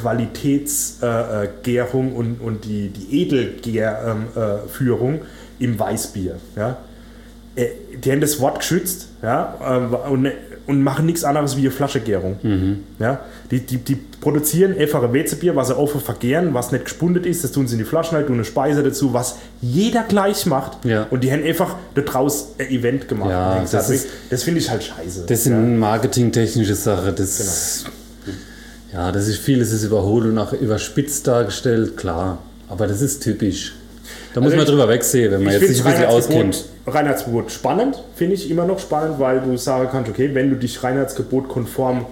Qualitätsgärung äh, und, und die, die Edelgärführung ähm, äh, im Weißbier. Ja? Äh, die haben das Wort geschützt, ja, äh, und, und machen nichts anderes wie eine Flaschengärung. Mhm. Ja, die, die, die produzieren einfache Weizenbier, was sie offen vergären, was nicht gespundet ist, das tun sie in die Flaschen halt, tun eine Speise dazu, was jeder gleich macht. Ja. Und die haben einfach daraus ein Event gemacht. Ja, das das ist, ist- das finde ich halt scheiße. Das sind ja. marketingtechnische Sachen. Das, Ja, das ist vieles ist überholt und auch überspitzt dargestellt, klar. Aber das ist typisch. Da muss Also man ich- drüber wegsehen, wenn man Ich jetzt sich finde ein bisschen auskennt. Reinheitsgebot spannend, finde ich immer noch spannend, weil du sagen kannst, okay, wenn du dich Reinheitsgebot konform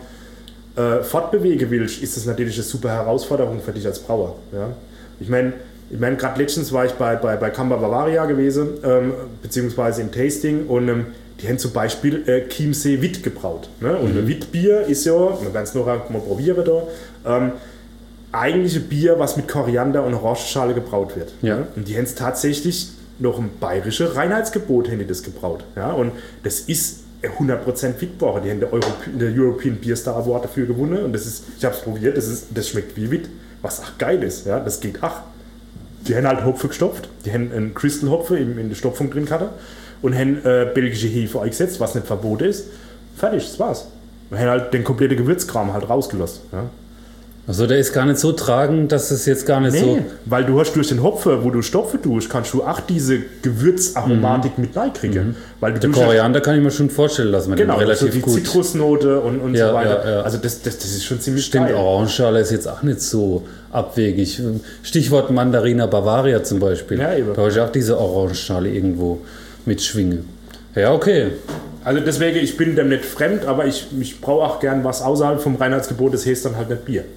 äh, fortbewegen willst, ist das natürlich eine super Herausforderung für dich als Brauer. Ja? Ich meine, ich mein, gerade letztens war ich bei, bei, bei Camber Bavaria gewesen, ähm, beziehungsweise im Tasting und ähm, die haben zum Beispiel äh, Chiemsee Witt gebraut. Ne? Und ein Wittbier ist ja, wir werden es noch mal probieren da, ähm, eigentlich ein Bier, was mit Koriander und Orangenschale gebraut wird. Ja. Ne? Und die haben es tatsächlich noch ein bayerisches Reinheitsgebot haben die das gebraut. Ja? Und das ist hundert Prozent Wittbacher. Die haben der, Europ der European Beer Star Award dafür gewonnen. Und das ist, ich habe es probiert, das, ist, das schmeckt wie Witt. Was ach geil ist. Ja? Das geht ach. Die haben halt Hopfen gestopft. Die haben einen Crystal-Hopfen in, in der Stopfung drin gehabt. Und haben äh, belgische Hefe eingesetzt, was nicht verboten ist. Fertig, das war's. Wir haben halt den kompletten Gewürzkram halt rausgelassen. Ja? Also der ist gar nicht so tragend, dass es jetzt gar nicht Nee, so... weil du hast durch den Hopfen, wo du Stopfen tust, kannst du auch diese Gewürzaromatik mit reinkriegen. Weil du Der tust ja- Koriander kann ich mir schon vorstellen lassen, genau, relativ so die gut. Zitrusnote und, und Ja, so weiter. ja, ja. Also das, das, das ist schon ziemlich Stimmt, geil. Orangenschale ist jetzt auch nicht so abwegig. Stichwort Mandarina Bavaria zum Beispiel. Ja, eben. Da habe ich auch diese Orangenschale irgendwo mitschwinge. Ja, okay. Also deswegen, ich bin dem nicht fremd, aber ich, ich brauche auch gern was außerhalb vom Reinheitsgebot, das heißt dann halt nicht Bier.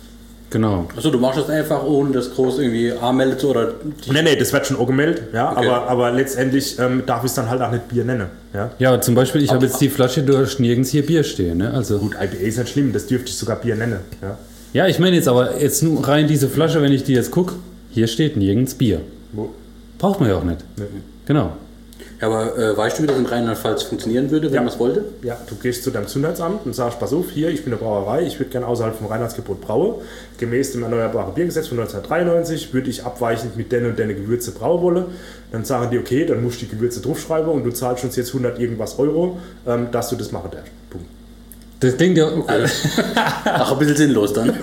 Genau. Achso, du machst das einfach, ohne das groß irgendwie anmeldet oder. Nee, nee, das wird schon angemeldet, ja, Okay. aber, aber letztendlich ähm, darf ich es dann halt auch nicht Bier nennen. Ja? Ja, zum Beispiel, ich habe jetzt die Flasche, du hast nirgends hier Bier stehen. Ne? Also, Gut, I P A ist nicht schlimm, das dürfte ich sogar Bier nennen. Ja? ja, ich meine jetzt aber jetzt nur rein diese Flasche, wenn ich die jetzt gucke, hier steht nirgends Bier. Wo? Braucht man ja auch nicht. Genau. Ja, aber äh, weißt du, wie das in Rheinland-Pfalz funktionieren würde, wenn Ja. man es wollte? Ja, du gehst zu deinem Gesundheitsamt und sagst, pass auf, hier, ich bin eine Brauerei, ich würde gerne außerhalb vom Reinheitsgebot brauen. Gemäß dem Erneuerbaren Biergesetz von neunzehnhundertdreiundneunzig würde ich abweichend mit den und den Gewürze brauen wollen. Dann sagen die, okay, dann musst du die Gewürze draufschreiben und du zahlst uns jetzt hundert irgendwas Euro, ähm, dass du das machen darfst. Punkt. Das klingt ja. Ach, ein bisschen sinnlos dann.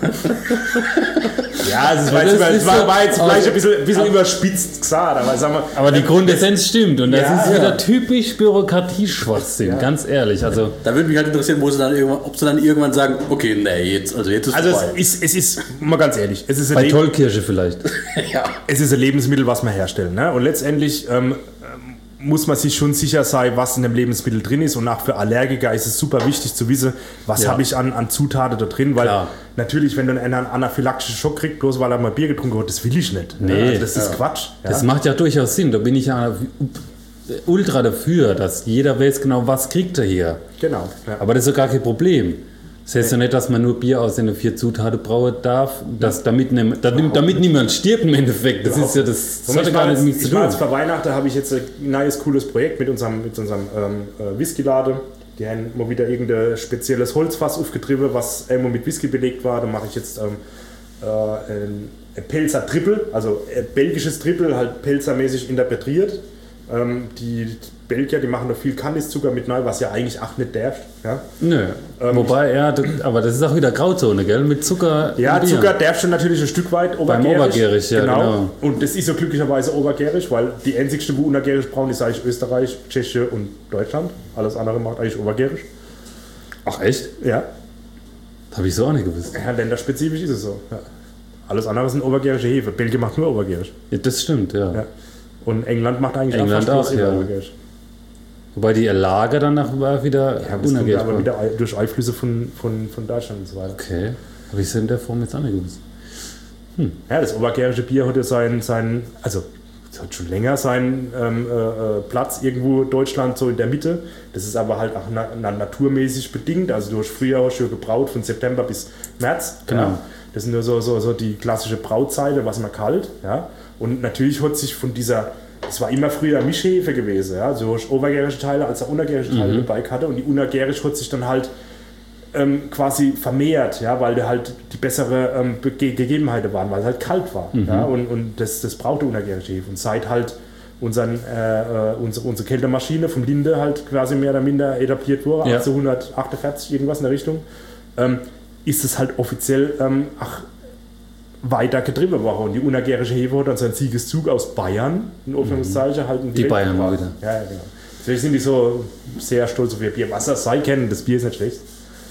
Ja, es war, das jetzt, über- ist es war, so- war jetzt vielleicht also- ein bisschen, ein bisschen überspitzt gesagt, aber sagen wir, Aber die Grundessenz stimmt und das Ja, ist ja. wieder typisch Bürokratieschwachsinn, Ja. ganz ehrlich. Also, Da würde mich halt interessieren, wo sie dann irgendwann, ob sie dann irgendwann sagen, okay, nee, jetzt, also jetzt ist also vorbei. es ist, es ist, mal ganz ehrlich, es ist ein bei Leb- Tollkirche vielleicht. ja. es ist ein Lebensmittel, was wir herstellen. Ne? Und letztendlich ähm, ähm, muss man sich schon sicher sein, was in dem Lebensmittel drin ist. Und auch für Allergiker ist es super wichtig zu wissen, was Ja. habe ich an, an Zutaten da drin. Weil Klar. natürlich, wenn dann einer einen anaphylaktischen Schock kriegt, bloß weil er mal Bier getrunken hat, das will ich nicht. Nee. Ne? Also das ist Quatsch. Ja? Das macht ja durchaus Sinn. Da bin ich ja ultra dafür, dass jeder weiß genau, was kriegt er hier. Genau. Ja. Aber das ist ja gar kein Problem. Das heißt ja nicht, dass man nur Bier aus den vier Zutaten brauen darf, dass damit, ne, damit, damit niemand stirbt im Endeffekt. Das ist ja das, das Und hat ja ich gar war nicht jetzt, nichts zu ich war tun. jetzt vor Weihnachten, habe ich jetzt ein neues, cooles Projekt mit unserem, mit unserem ähm, äh, Whisky-Laden. Die haben mal wieder irgendein spezielles Holzfass aufgetrieben, was immer mit Whisky belegt war. Da mache ich jetzt ähm, äh, ein, ein Pelzer Triple, also ein belgisches Triple, halt pelzermäßig interpretiert. Ähm, die Belgier, die machen da viel Kandiszucker mit rein, was ja eigentlich auch nicht darf. Ja, Nö. Ähm, Wobei, ja, das- aber das ist auch wieder Grauzone, gell? Mit Zucker. ja im Bier. Zucker darf schon natürlich ein Stück weit obergärig. Obergärig, ja, genau. Und das ist so glücklicherweise obergärig, weil die einzigste, wo unergärig brauen, ist eigentlich Österreich, Tschechien und Deutschland. Alles andere macht eigentlich obergärig. Ach echt? Ja, Habe ich so auch nicht gewusst. ja länderspezifisch ist es so. Ja. Alles andere sind obergärische Hefe. Belgien macht nur obergärig. Ja, das stimmt, ja. Ja. Und England macht eigentlich England fast bloß auch, ja. obergärig. Wobei die Lager danach war wieder Ja, das kommt unergärig. aber waren. wieder Ei- durch Einflüsse von, von, von Deutschland und so weiter. Okay. Habe ich so in der Form jetzt auch nicht gewusst. Ja, das obergärische Bier hat ja seinen, seinen also es hat schon länger seinen ähm, äh, äh, Platz irgendwo in Deutschland, so in der Mitte. Das ist aber halt auch na, na, naturmäßig bedingt. Also du hast früher auch schon gebraut von September bis März. Genau. Ja. Das sind nur so, so, so die klassische Brauzeile, was man kalt. Ja. Und natürlich hat sich von dieser, es war immer früher Mischhefe gewesen. Ja. So hast obergärische Teile als auch unergärische Teile Mhm. dabei hatte. Und die unergärisch hat sich dann halt ähm, quasi vermehrt, ja, weil da halt die bessere ähm, Ge Gegebenheiten waren, weil es halt kalt war. Mhm. Ja, und und das, das brauchte unergärische Hefe. Und seit halt unseren, äh, unsere, unsere Kältemaschine vom Linde halt quasi mehr oder minder etabliert wurde, Ja. achtzehnhundertachtundvierzig, irgendwas in der Richtung, ähm, ist es halt offiziell ähm, ach, weiter getrieben worden. Und die unergärische Hefe hat dann seinen Siegeszug aus Bayern, in Anführungszeichen, halt in Die Welt Bayern mal gebracht. wieder. Ja, ja, genau. Deswegen sind die so sehr stolz auf ihr Bier. Was das sei kennen, das Bier ist nicht schlecht.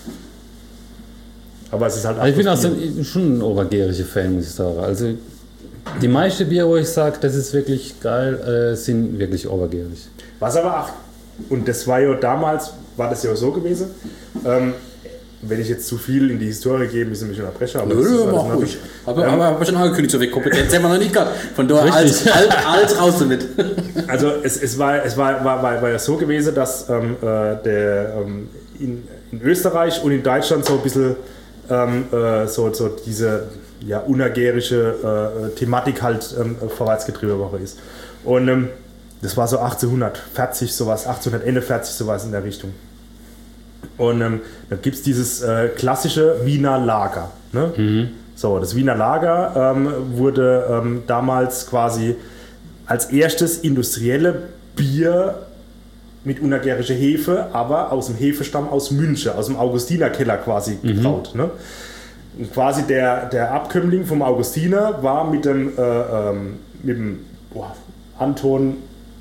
Aber es ist halt Also ich bin auch so Bier. ein, schon ein obergäriger Fan, muss ich sagen. Also die meisten Bier, wo ich sage, das ist wirklich geil, äh, sind wirklich obergärig. Was aber auch, und das war ja damals, war das ja so gewesen, ähm, wenn ich jetzt zu viel in die Historie gehe, müssen wir mich unterbrechen. Aber Nö, das ist alles mach noch- ruhig. Aber, Ähm, aber habe ich schon angekündigt, so viel Kompetenz haben wir noch nicht gehabt. Von daher alles, Richtig. alles, alles raus damit. Also es, es, war, es war, war, war, war ja so gewesen, dass ähm, äh, der, ähm, in, in Österreich und in Deutschland so ein bisschen ähm, äh, so, so diese ja, unergärische äh, Thematik halt ähm, vorwärts getrieben worden ist. Und ähm, das war so achtzehnhundertvierzig, sowas, achtzehnhunderteinundvierzig, sowas in der Richtung. Und ähm, da gibt es dieses äh, klassische Wiener Lager. Ne? Mhm. So, das Wiener Lager ähm, wurde ähm, damals quasi als erstes industrielle Bier mit unergärischer Hefe, aber aus dem Hefestamm aus München, aus dem Augustinerkeller quasi gebraut. Ne? Und quasi der, der Abkömmling vom Augustiner war mit dem, äh, ähm, mit dem boah, Anton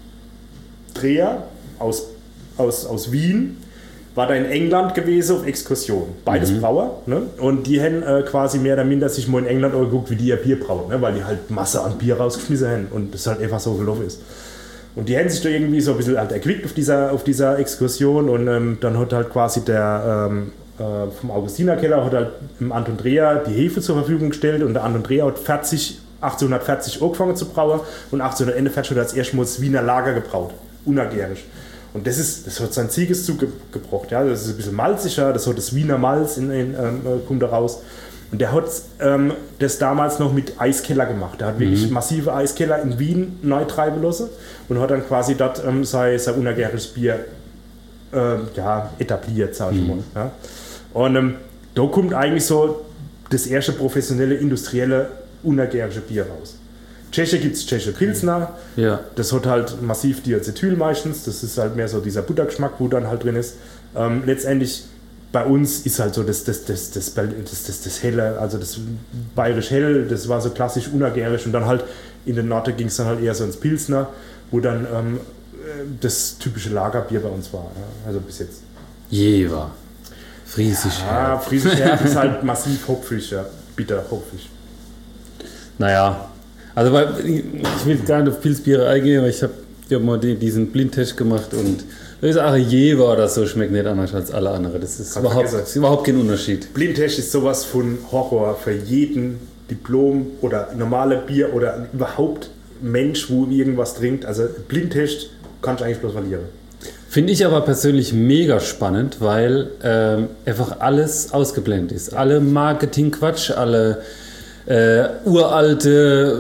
Dreher aus, aus, aus Wien, war da in England gewesen auf Exkursion. Beides Mhm. Brauer. Ne? Und die haben äh, quasi mehr oder minder sich mal in England geguckt, wie die ihr Bier brauen, ne? Weil die halt Masse an Bier rausgeschmissen haben und das halt einfach so gelaufen ist. Und die haben sich da irgendwie so ein bisschen halt erquickt auf dieser, auf dieser Exkursion und ähm, dann hat halt quasi der ähm, äh, vom Augustinerkeller hat halt dem Anton Dreher die Hefe zur Verfügung gestellt und der Anton Dreher hat vierzig, achtzehnhundertvierzig angefangen zu brauen und achtzehnhunderteinundvierzig hat er das erste Mal das Wiener Lager gebraut, unergärisch. Und das, ist, das hat seinen Siegeszug ge gebracht. Ja? Das ist ein bisschen malziger, das hat das Wiener Malz in, in, ähm, kommt da raus. Und der hat ähm, das damals noch mit Eiskeller gemacht. Der hat wirklich massive Eiskeller in Wien neu treiben lassen und hat dann quasi dort ähm, sein, sein unergäriges Bier ähm, ja, etabliert, sag ich mal. Ja? Und ähm, da kommt eigentlich so das erste professionelle, industrielle, unergärische Bier raus. Tscheche gibt es Tscheche Pilsner. Ja. Das hat halt massiv Diacetyl meistens. Das ist halt mehr so dieser Buttergeschmack, wo dann halt drin ist. Ähm, letztendlich bei uns ist halt so das, das, das, das, das, das, das Helle, also das bayerisch Hell, das war so klassisch unergärisch. Und dann halt in den Norden ging es dann halt eher so ins Pilsner, wo dann ähm, das typische Lagerbier bei uns war. Ja? Also bis jetzt. Jever. Friesisch. Ja, Ja. Friesisch Herb ist halt massiv hopfig, ja. Bitter hopfig. Naja, also weil, ich will gar nicht auf Pilzbiere eingehen, aber ich habe hab mal die, diesen Blindtest gemacht und das ist auch Jever oder so, schmeckt nicht anders als alle anderen. Das ist, Hat überhaupt, vergessen. ist überhaupt kein Unterschied. Blindtest ist sowas von Horror für jeden Diplom- oder normale Bier oder überhaupt Mensch, wo irgendwas trinkt. Also Blindtest kannst du eigentlich bloß verlieren. Finde ich aber persönlich mega spannend, weil ähm, einfach alles ausgeblendet ist. Alle Marketing-Quatsch, alle äh, uralte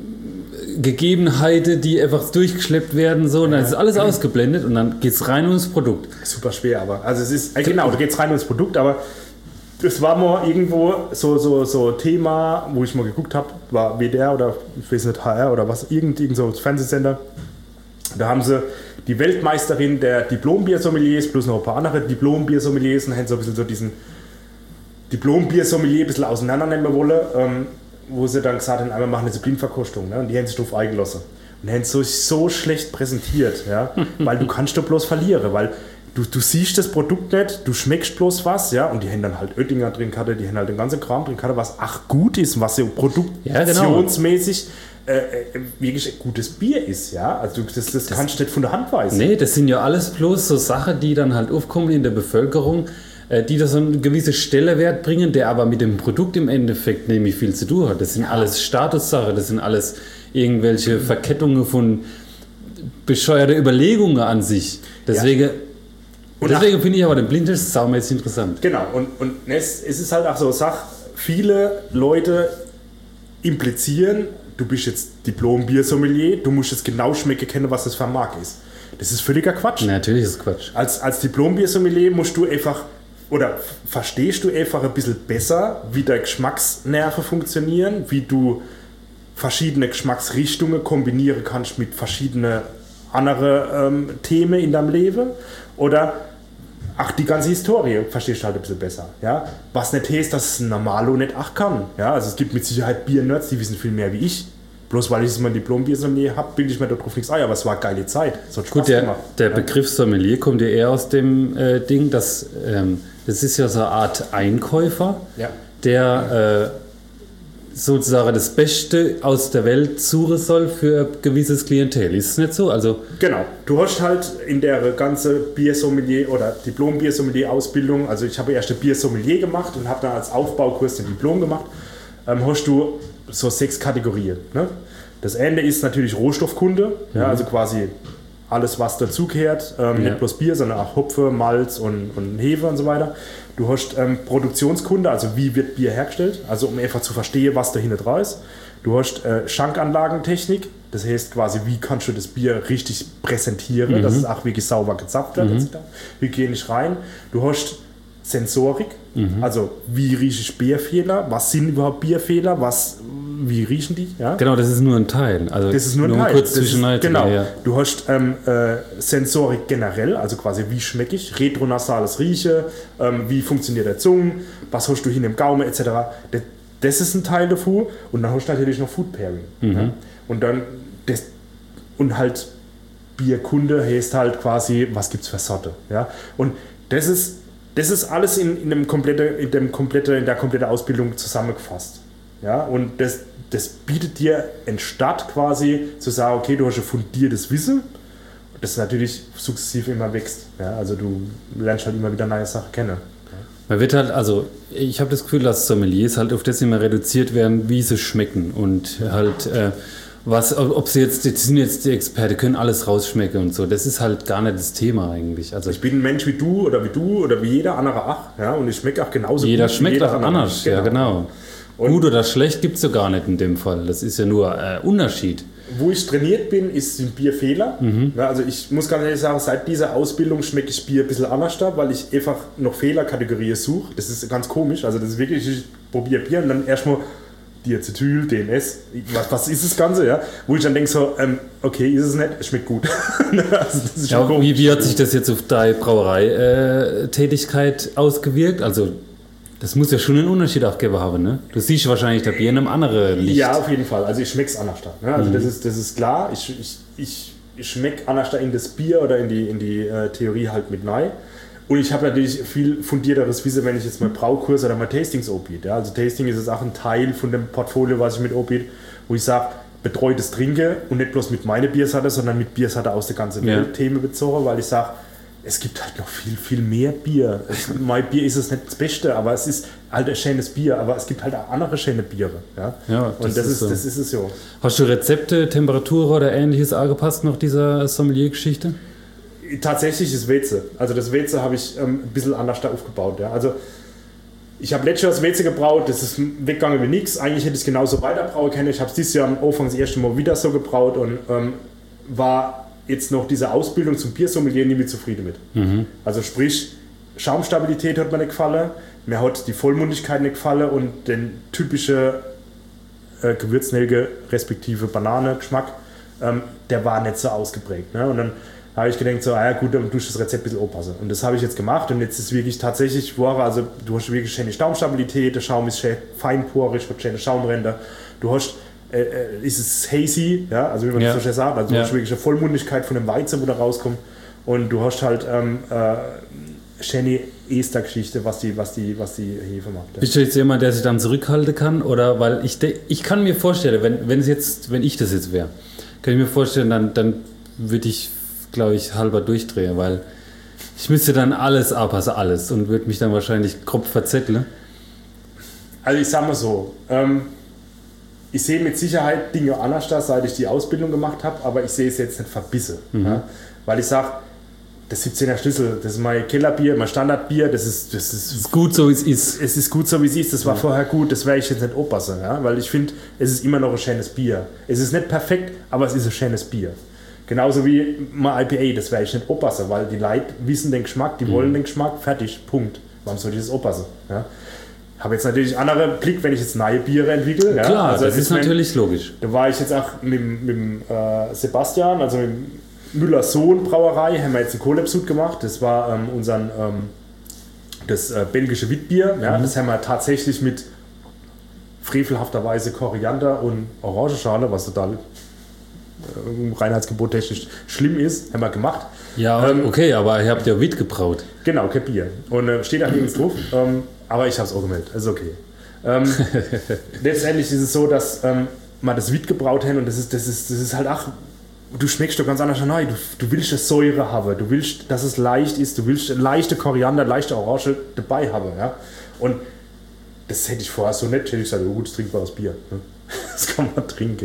Gegebenheiten, die einfach durchgeschleppt werden, so, und dann ist alles ausgeblendet und dann geht es rein ums Produkt. Super schwer, aber. Also es ist, äh, genau, da geht es rein ins Produkt, aber das war mal irgendwo so, so, so Thema, wo ich mal geguckt habe, war W D R oder ich weiß nicht, H R oder was, irgend, irgend so ein Fernsehsender. Da haben sie die Weltmeisterin der Diplom-Bier-Sommeliers plus noch ein paar andere Diplom-Bier-Sommeliers und haben so ein bisschen so diesen Diplom-Bier-Sommelier ein bisschen auseinandernehmen wollen, ähm, wo sie dann gesagt haben, einmal machen eine Blindverkostung, ne? Und die haben sich drauf eingelassen. Und haben so, so schlecht präsentiert, ja? Weil du kannst doch bloß verlieren, weil du, du siehst das Produkt nicht, du schmeckst bloß was, ja? Und die haben dann halt Oettinger drin gehabt, die haben halt den ganzen Kram drin gehabt, was ach gut ist, was so produktionsmäßig äh, äh, wirklich ein gutes Bier ist, ja? Also das, das, das kannst du nicht von der Hand weisen. Nee, das sind ja alles bloß so Sachen, die dann halt aufkommen in der Bevölkerung, äh, die da so einen gewissen Stellenwert bringen, der aber mit dem Produkt im Endeffekt nämlich viel zu tun hat. Das sind alles Statussachen, das sind alles irgendwelche Verkettungen von bescheuerte Überlegungen an sich. Deswegen, Und deswegen finde ich aber den Blindtest saumäßig interessant. Genau, und, und es, es ist halt auch so eine Sache, viele Leute implizieren, du bist jetzt Diplom-Bier-Sommelier, du musst jetzt genau schmecken können, was das für ein Mark ist. Das ist völliger Quatsch. Natürlich ist es Quatsch. Als, als Diplom-Bier-Sommelier musst du einfach, oder verstehst du einfach ein bisschen besser, wie deine Geschmacksnerven funktionieren, wie du verschiedene Geschmacksrichtungen kombinieren kannst mit verschiedenen anderen ähm, Themen in deinem Leben. Oder ach, die ganze Historie verstehst du halt ein bisschen besser. Ja? Was nicht heißt, dass ein Normalo nicht auch kann. Ja? Also es gibt mit Sicherheit Bier-Nerds, die wissen viel mehr wie ich. Bloß weil ich mein Diplom-Bier-Sommelier habe, bilde ich mir darauf nichts ein. Aber es war eine geile Zeit. Es hat Spaß Gut, der, gemacht. der ja? Begriff Sommelier kommt ja eher aus dem äh, Ding, dass ähm, das ist ja so eine Art Einkäufer, Ja. der äh, sozusagen das Beste aus der Welt suchen soll für ein gewisses Klientel. Ist es nicht so? Also Genau. Du hast halt in der ganze Biersommelier oder Diplom-Biersommelier-Ausbildung, also ich habe erst ein Biersommelier gemacht und habe dann als Aufbaukurs den Diplom gemacht, ähm, hast du so sechs Kategorien. Ne? Das Ende ist natürlich Rohstoffkunde, mhm. ja, also quasi alles, was dazugehört, ähm, Ja. nicht bloß Bier, sondern auch Hopfe, Malz und, und Hefe und so weiter. Du hast ähm, Produktionskunde, also wie wird Bier hergestellt, also um einfach zu verstehen, was dahinter dran ist. Du hast äh, Schankanlagentechnik, das heißt quasi, wie kannst du das Bier richtig präsentieren, Mhm. dass es auch wirklich sauber gezapft wird, mhm. hygienisch rein. Du hast Sensorik, Mhm. also wie rieche ich Bierfehler, was sind überhaupt Bierfehler, was, wie riechen die? Ja? genau, das ist nur ein Teil. Also Das ist nur ein mal Teil. kurz Das ist, zwischendurch. genau. Ja. Du hast ähm, äh, Sensorik generell, also quasi wie schmecke ich, retronasales Rieche, ähm, wie funktioniert der Zungen, was hast du hin im Gaumen et cetera. Das, das ist ein Teil davon und dann hast du natürlich noch Food Pairing. Mhm. Ja? Und dann das, und halt Bierkunde heißt halt quasi, was gibt es für Sorte. Ja? Und das ist, das ist alles in, in, dem komplette, in, dem komplette, in der kompletten Ausbildung zusammengefasst. Ja? Und das, das bietet dir in Stadt quasi zu sagen, okay, du hast ein fundiertes Wissen, das natürlich sukzessiv immer wächst. Ja? Also du lernst halt immer wieder neue Sachen kennen. Man wird halt, also ich habe das Gefühl, dass Sommeliers halt auf das immer reduziert werden, wie sie schmecken und halt äh, was, ob sie jetzt, die sind jetzt die Experte, können alles rausschmecken und so. Das ist halt gar nicht das Thema eigentlich. Also Ich bin ein Mensch wie du oder wie du oder wie jeder andere auch. Ja? Und ich schmecke auch genauso jeder gut wie schmeckt jeder auch andere. anders, ja genau. Und Gut oder schlecht gibt es ja gar nicht in dem Fall. Das ist ja nur äh, Unterschied. wo ich trainiert bin, ist sind Bierfehler. Mhm. Ja, also ich muss ganz ehrlich sagen, seit dieser Ausbildung schmecke ich Bier ein bisschen anders da, weil ich einfach noch Fehlerkategorien suche. Das ist ganz komisch. Also das ist wirklich, ich probiere Bier und dann erstmal Diacetyl, D M S, was, was ist das Ganze, ja? Wo ich dann denke so, ähm, okay, ist es nicht, es schmeckt gut. also das ist schon Ja, komisch. wie, wie hat sich das jetzt auf deine Brauerei-Tätigkeit ausgewirkt? Also das muss ja schon einen Unterschied auch gegeben haben, ne? Du siehst wahrscheinlich der Bier in einem anderen Licht. Ja, auf jeden Fall. Also ich schmecke es anders da. Ne? Also Mhm. das, ist, das ist klar. Ich, ich, ich, ich schmecke anders da in das Bier oder in die, in die äh, Theorie halt mit rein. Und ich habe natürlich viel fundierteres Wissen, wenn ich jetzt mal Braukurs oder mal Tastings anbiete. Ja? Also Tasting ist jetzt auch ein Teil von dem Portfolio, was ich mit anbiete, wo ich sage, betreutes Trinken und nicht bloß mit meiner Biersorte, sondern mit Biersorte aus der ganzen Ja. Welt Themen bezogen, weil ich sage, es gibt halt noch viel, viel mehr Bier. Es, mein Bier ist es nicht das Beste, aber es ist halt ein schönes Bier, aber es gibt halt auch andere schöne Biere. Ja? Ja, und das das ist ist, so. das ist es ja. Hast du Rezepte, Temperatur oder ähnliches angepasst nach dieser Sommelier-Geschichte? Tatsächlich ist Weze. Also das Weze habe ich ähm, ein bisschen anders da aufgebaut. Ja. Also ich habe letztes Jahr das Weze gebraut, das ist weggegangen wie nichts. Eigentlich hätte ich es genauso weiter brauen können. Ich habe es dieses Jahr am Anfang das erste Mal wieder so gebraut und ähm, war jetzt noch diese Ausbildung zum Biersommelier nie mit zufrieden mit. Mhm. Also sprich, Schaumstabilität hat mir nicht gefallen, mir hat die Vollmundigkeit nicht gefallen und den typischen äh, Gewürznelke respektive Banane-Geschmack, ähm, der war nicht so ausgeprägt. Ne? Und dann habe ich gedacht, so, ah ja gut, dann tue ich das Rezept ein bisschen aufpassen. Und das habe ich jetzt gemacht und jetzt ist wirklich tatsächlich, also du hast wirklich schöne Schaumstabilität, der Schaum ist schön feinporig, hat schöne Schaumränder, du hast, äh, ist es hazy, ja, also wie man Ja. das so schön sagt, also du Ja. hast wirklich eine Vollmundigkeit von dem Weizen, wo da rauskommt und du hast halt ähm, äh, schöne Ester-Geschichte, was die, was, die, was die Hefe macht. Bist du jetzt jemand, der sich dann zurückhalten kann? Oder weil ich, de- ich kann mir vorstellen, wenn, wenn, es jetzt, wenn ich das jetzt wäre, kann ich mir vorstellen, dann, dann würde ich, glaube ich, halber durchdrehen, weil ich müsste dann alles abpassen, alles und würde mich dann wahrscheinlich grob verzetteln. Also ich sag mal so, ähm, ich sehe mit Sicherheit Dinge anders da, seit ich die Ausbildung gemacht habe, aber ich sehe es jetzt nicht verbissen. Mhm. Ja? Weil ich sage, das siebzehner Schlüssel, das ist mein Kellerbier, mein Standardbier, das ist, das ist, Ist gut so, wie es ist. es ist gut so wie es ist, das war vorher gut, das werde ich jetzt nicht aufpassen, ja? Weil ich finde, es ist immer noch ein schönes Bier. Es ist nicht perfekt, aber es ist ein schönes Bier. Genauso wie mein I P A, das werde ich nicht aufpassen, weil die Leute wissen den Geschmack, die wollen den Geschmack, fertig, Punkt. Warum soll ich das aufpassen? Ja? habe jetzt natürlich einen anderen Blick, wenn ich jetzt neue Biere entwickle. Ja? Klar, also das ist natürlich mein, logisch. Da war ich jetzt auch mit, mit dem äh, Sebastian, also mit dem Müller Sohn Brauerei, haben wir jetzt einen Collab-Sud gemacht. Das war ähm, unser ähm, das äh, belgische Witbier. Ja? Mhm. Das haben wir tatsächlich mit frevelhafterweise Koriander und Orangenschale, was total äh, reinheitsgebot technisch schlimm ist, haben wir gemacht. Ja, ähm, okay, aber ihr habt ja Witt gebraut. Genau, kein Bier. Und äh, steht da nirgends drauf. Ähm, aber ich habe es auch gemeldet, also okay. Ähm, letztendlich ist es so, dass ähm, wir das Witt gebraut haben und das ist, das ist, das ist halt, ach, du schmeckst doch ganz anders rein. Du, du willst eine Säure haben, du willst, dass es leicht ist, du willst leichte Koriander, leichte Orange dabei haben. Ja? Und das hätte ich vorher so nett, hätte ich gesagt, oh, gut, trinkbares Bier. Ne? Das kann man trinken.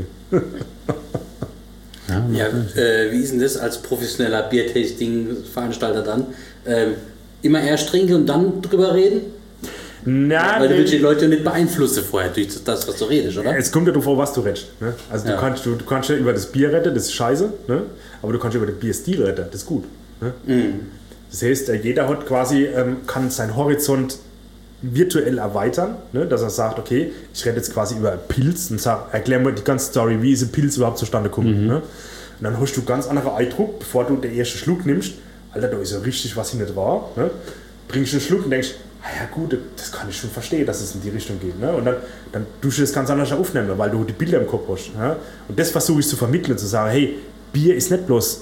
Ja, ja äh, wie ist denn das als professioneller Biertasting-Veranstalter dann? Ähm, immer erst trinken und dann drüber reden? Na, Weil du willst die Leute nicht beeinflussen vorher durch das, was du redest, oder? Es kommt ja darauf, was du redest. Ne? Also ja. du, kannst, du, du kannst ja über das Bier retten, das ist scheiße, ne? Aber du kannst über den Bierstil retten, das ist gut. Ne? Mhm. Das heißt, jeder hat quasi, ähm, kann seinen Horizont virtuell erweitern, ne? Dass er sagt, okay, ich rede jetzt quasi über Pilz und sag, erklär mir die ganze Story, wie ist ein Pilz überhaupt zustande gekommen. Mhm. Ne? Und dann hast du ganz andere Eindruck, bevor du den ersten Schluck nimmst, Alter, da ist ja richtig was hinten dran. Ne? Trinkst einen Schluck und denkst, ah ja gut, das kann ich schon verstehen, dass es in die Richtung geht. Ne? Und dann, dann tust du das ganz anders aufnehmen, weil du die Bilder im Kopf hast. Ne? Und das versuche ich zu vermitteln, zu sagen, hey, Bier ist nicht bloß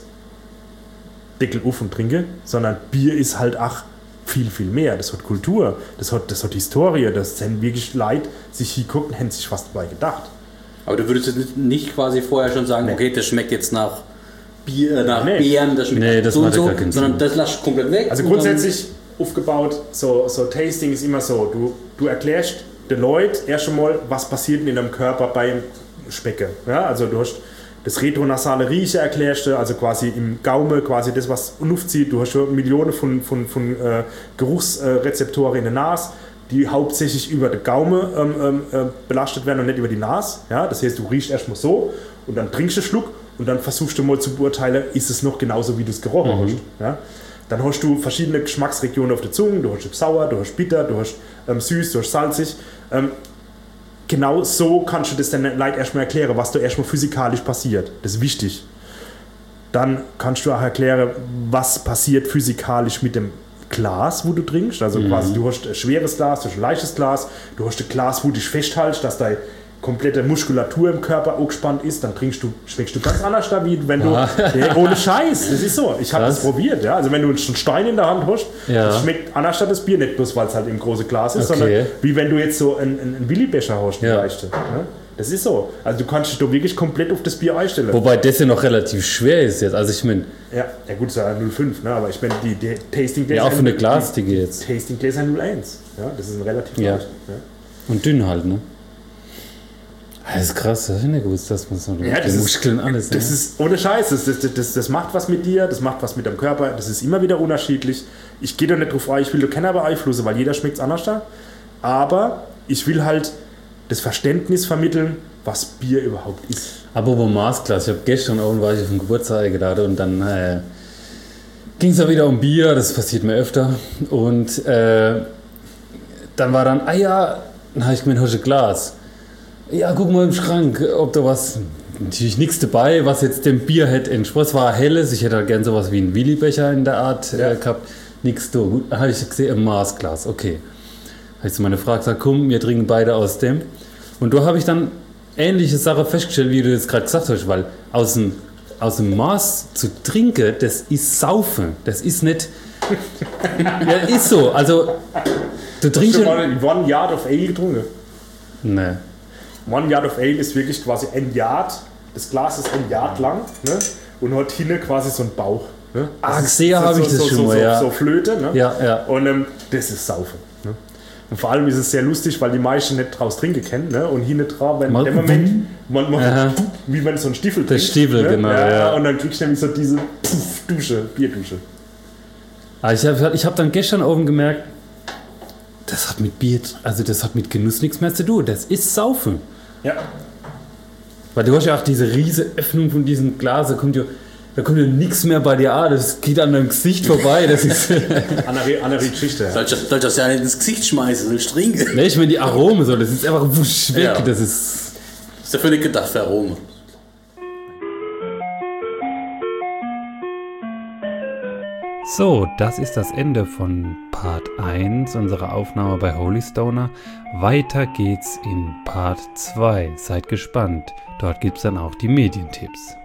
Deckel auf und trinke, sondern Bier ist halt auch viel, viel mehr. Das hat Kultur, das hat, das hat Historie, das sind wirklich Leute, sich hier gucken, hätten sich was dabei gedacht. Aber du würdest jetzt nicht quasi vorher schon sagen, nee. okay, das schmeckt jetzt nach Bier, nach nee. Beeren, das schmeckt nee, das so und so, sondern das lass komplett weg. Also grundsätzlich aufgebaut, so, so Tasting ist immer so, du, du erklärst den Leuten erst einmal, was passiert in deinem Körper beim Specken. Ja, also du hast das retronasale Riechen erklärst du, also quasi im Gaumen, quasi das, was aufzieht. Du hast schon Millionen von, von, von äh, Geruchsrezeptoren in der Nase, die hauptsächlich über den Gaumen ähm, äh, belastet werden und nicht über die Nase. Ja, das heißt, du riechst erstmal so und dann trinkst du einen Schluck und dann versuchst du mal zu beurteilen, ist es noch genauso, wie du es gerochen mhm. hast. Ja? Dann hast du verschiedene Geschmacksregionen auf der Zunge, du hast sauer, du hast bitter, du hast ähm, süß, du hast salzig. Ähm, genau so kannst du das den Leuten erstmal erklären, was da erstmal physikalisch passiert. Das ist wichtig. Dann kannst du auch erklären, was passiert physikalisch mit dem Glas, wo du trinkst. Also mhm. quasi, du hast ein schweres Glas, du hast ein leichtes Glas, du hast ein Glas, wo du dich festhältst, dass deine komplette Muskulatur im Körper angespannt ist, dann trinkst du, schmeckst du ganz anders da, wie wenn du, ah. ja, ohne Scheiß, das ist so, ich habe das probiert, ja, also wenn du einen Stein in der Hand hast, ja. das schmeckt anders statt das Bier, nicht bloß, weil es halt im großen Glas ist, okay. sondern wie wenn du jetzt so einen, einen Willi-Becher hast, ja. leichte, ja? Das ist so, also du kannst dich da wirklich komplett auf das Bier einstellen. Wobei das ja noch relativ schwer ist jetzt, also ich meine... Ja, ja gut, es ist ja null Komma fünf, ne? Aber ich meine, die, die Tasting-Gläser... Ja, auch für eine Glastige jetzt. Tasting-Gläser null Komma eins, ja, das ist ein relativ ja. leicht. Ja. Und dünn halt, ne? Das ist krass, das habe ich nicht gewusst, dass man so ja, die Muskeln ist, alles... Das ja. ist ohne Scheiß, das, das, das, das macht was mit dir, das macht was mit deinem Körper, das ist immer wieder unterschiedlich. Ich gehe da nicht drauf ein, ich will da keiner beeinflussen, weil jeder schmeckt es anders da. Aber ich will halt das Verständnis vermitteln, was Bier überhaupt ist. Apropos Maßglas, ich habe gestern oben war ich auf dem Geburtstag eingeladen und dann äh, ging es ja wieder um Bier, das passiert mir öfter. Und äh, dann war dann, ah ja, dann habe ich gemeint, hast du ein Glas? Ja, guck mal im Schrank, ob da was, natürlich nichts dabei, was jetzt dem Bier hätte entsprochen. Es war helles, ich hätte halt gern sowas wie einen Willi-Becher in der Art ja. äh, gehabt. Nichts da. Gut, dann habe ich gesehen, ein Maßglas, okay. Habe ich zu meiner Frau gesagt, komm, wir trinken beide aus dem. Und da habe ich dann ähnliche Sache festgestellt, wie du jetzt gerade gesagt hast, weil aus dem, aus dem Maß zu trinken, das ist Saufen. Das ist nicht... ja, ist so. Also, du trinkst... Hast du mal One Yard of Ale getrunken? Nee. One Yard of Ale ist wirklich quasi ein Yard, das Glas ist ein Yard lang, ne? Und hat hinten quasi so einen Bauch. Ne? Ah, gesehen habe ich das so, schon so, mal, so, ja. So Flöte, ne? Ja, ja. Und ähm, das ist Saufen. Ne? Und vor allem ist es sehr lustig, weil die meisten nicht draus trinken kennen, ne? Und hinten dran, wenn in dem Moment, man macht, wie wenn so ein Stiefel trinkt. Der Stiefel, ne? genau, ja, ja. Und dann kriegst du nämlich so diese Puff, Dusche, Bierdusche. Aber ich habe ich hab dann gestern oben gemerkt, das hat mit Bier, also das hat mit Genuss nichts mehr zu tun. Das ist Saufen. Ja. Weil du hast ja auch diese riesige Öffnung von diesem Glas, da kommt ja Da kommt ja nichts mehr bei dir an, das geht an deinem Gesicht vorbei. Das ist andere, andere Geschichte. Soll ich, das, soll ich das ja nicht ins Gesicht schmeißen, soll ich trinken? Nee, ich meine die Aromen so, das ist einfach wusch weg. Ja. Das ist. Das ist dafür nicht gedacht für Aroma. So, das ist das Ende von Part eins unserer Aufnahme bei Holy Stoner. Weiter geht's in Part zwei. Seid gespannt. Dort gibt's dann auch die Medientipps.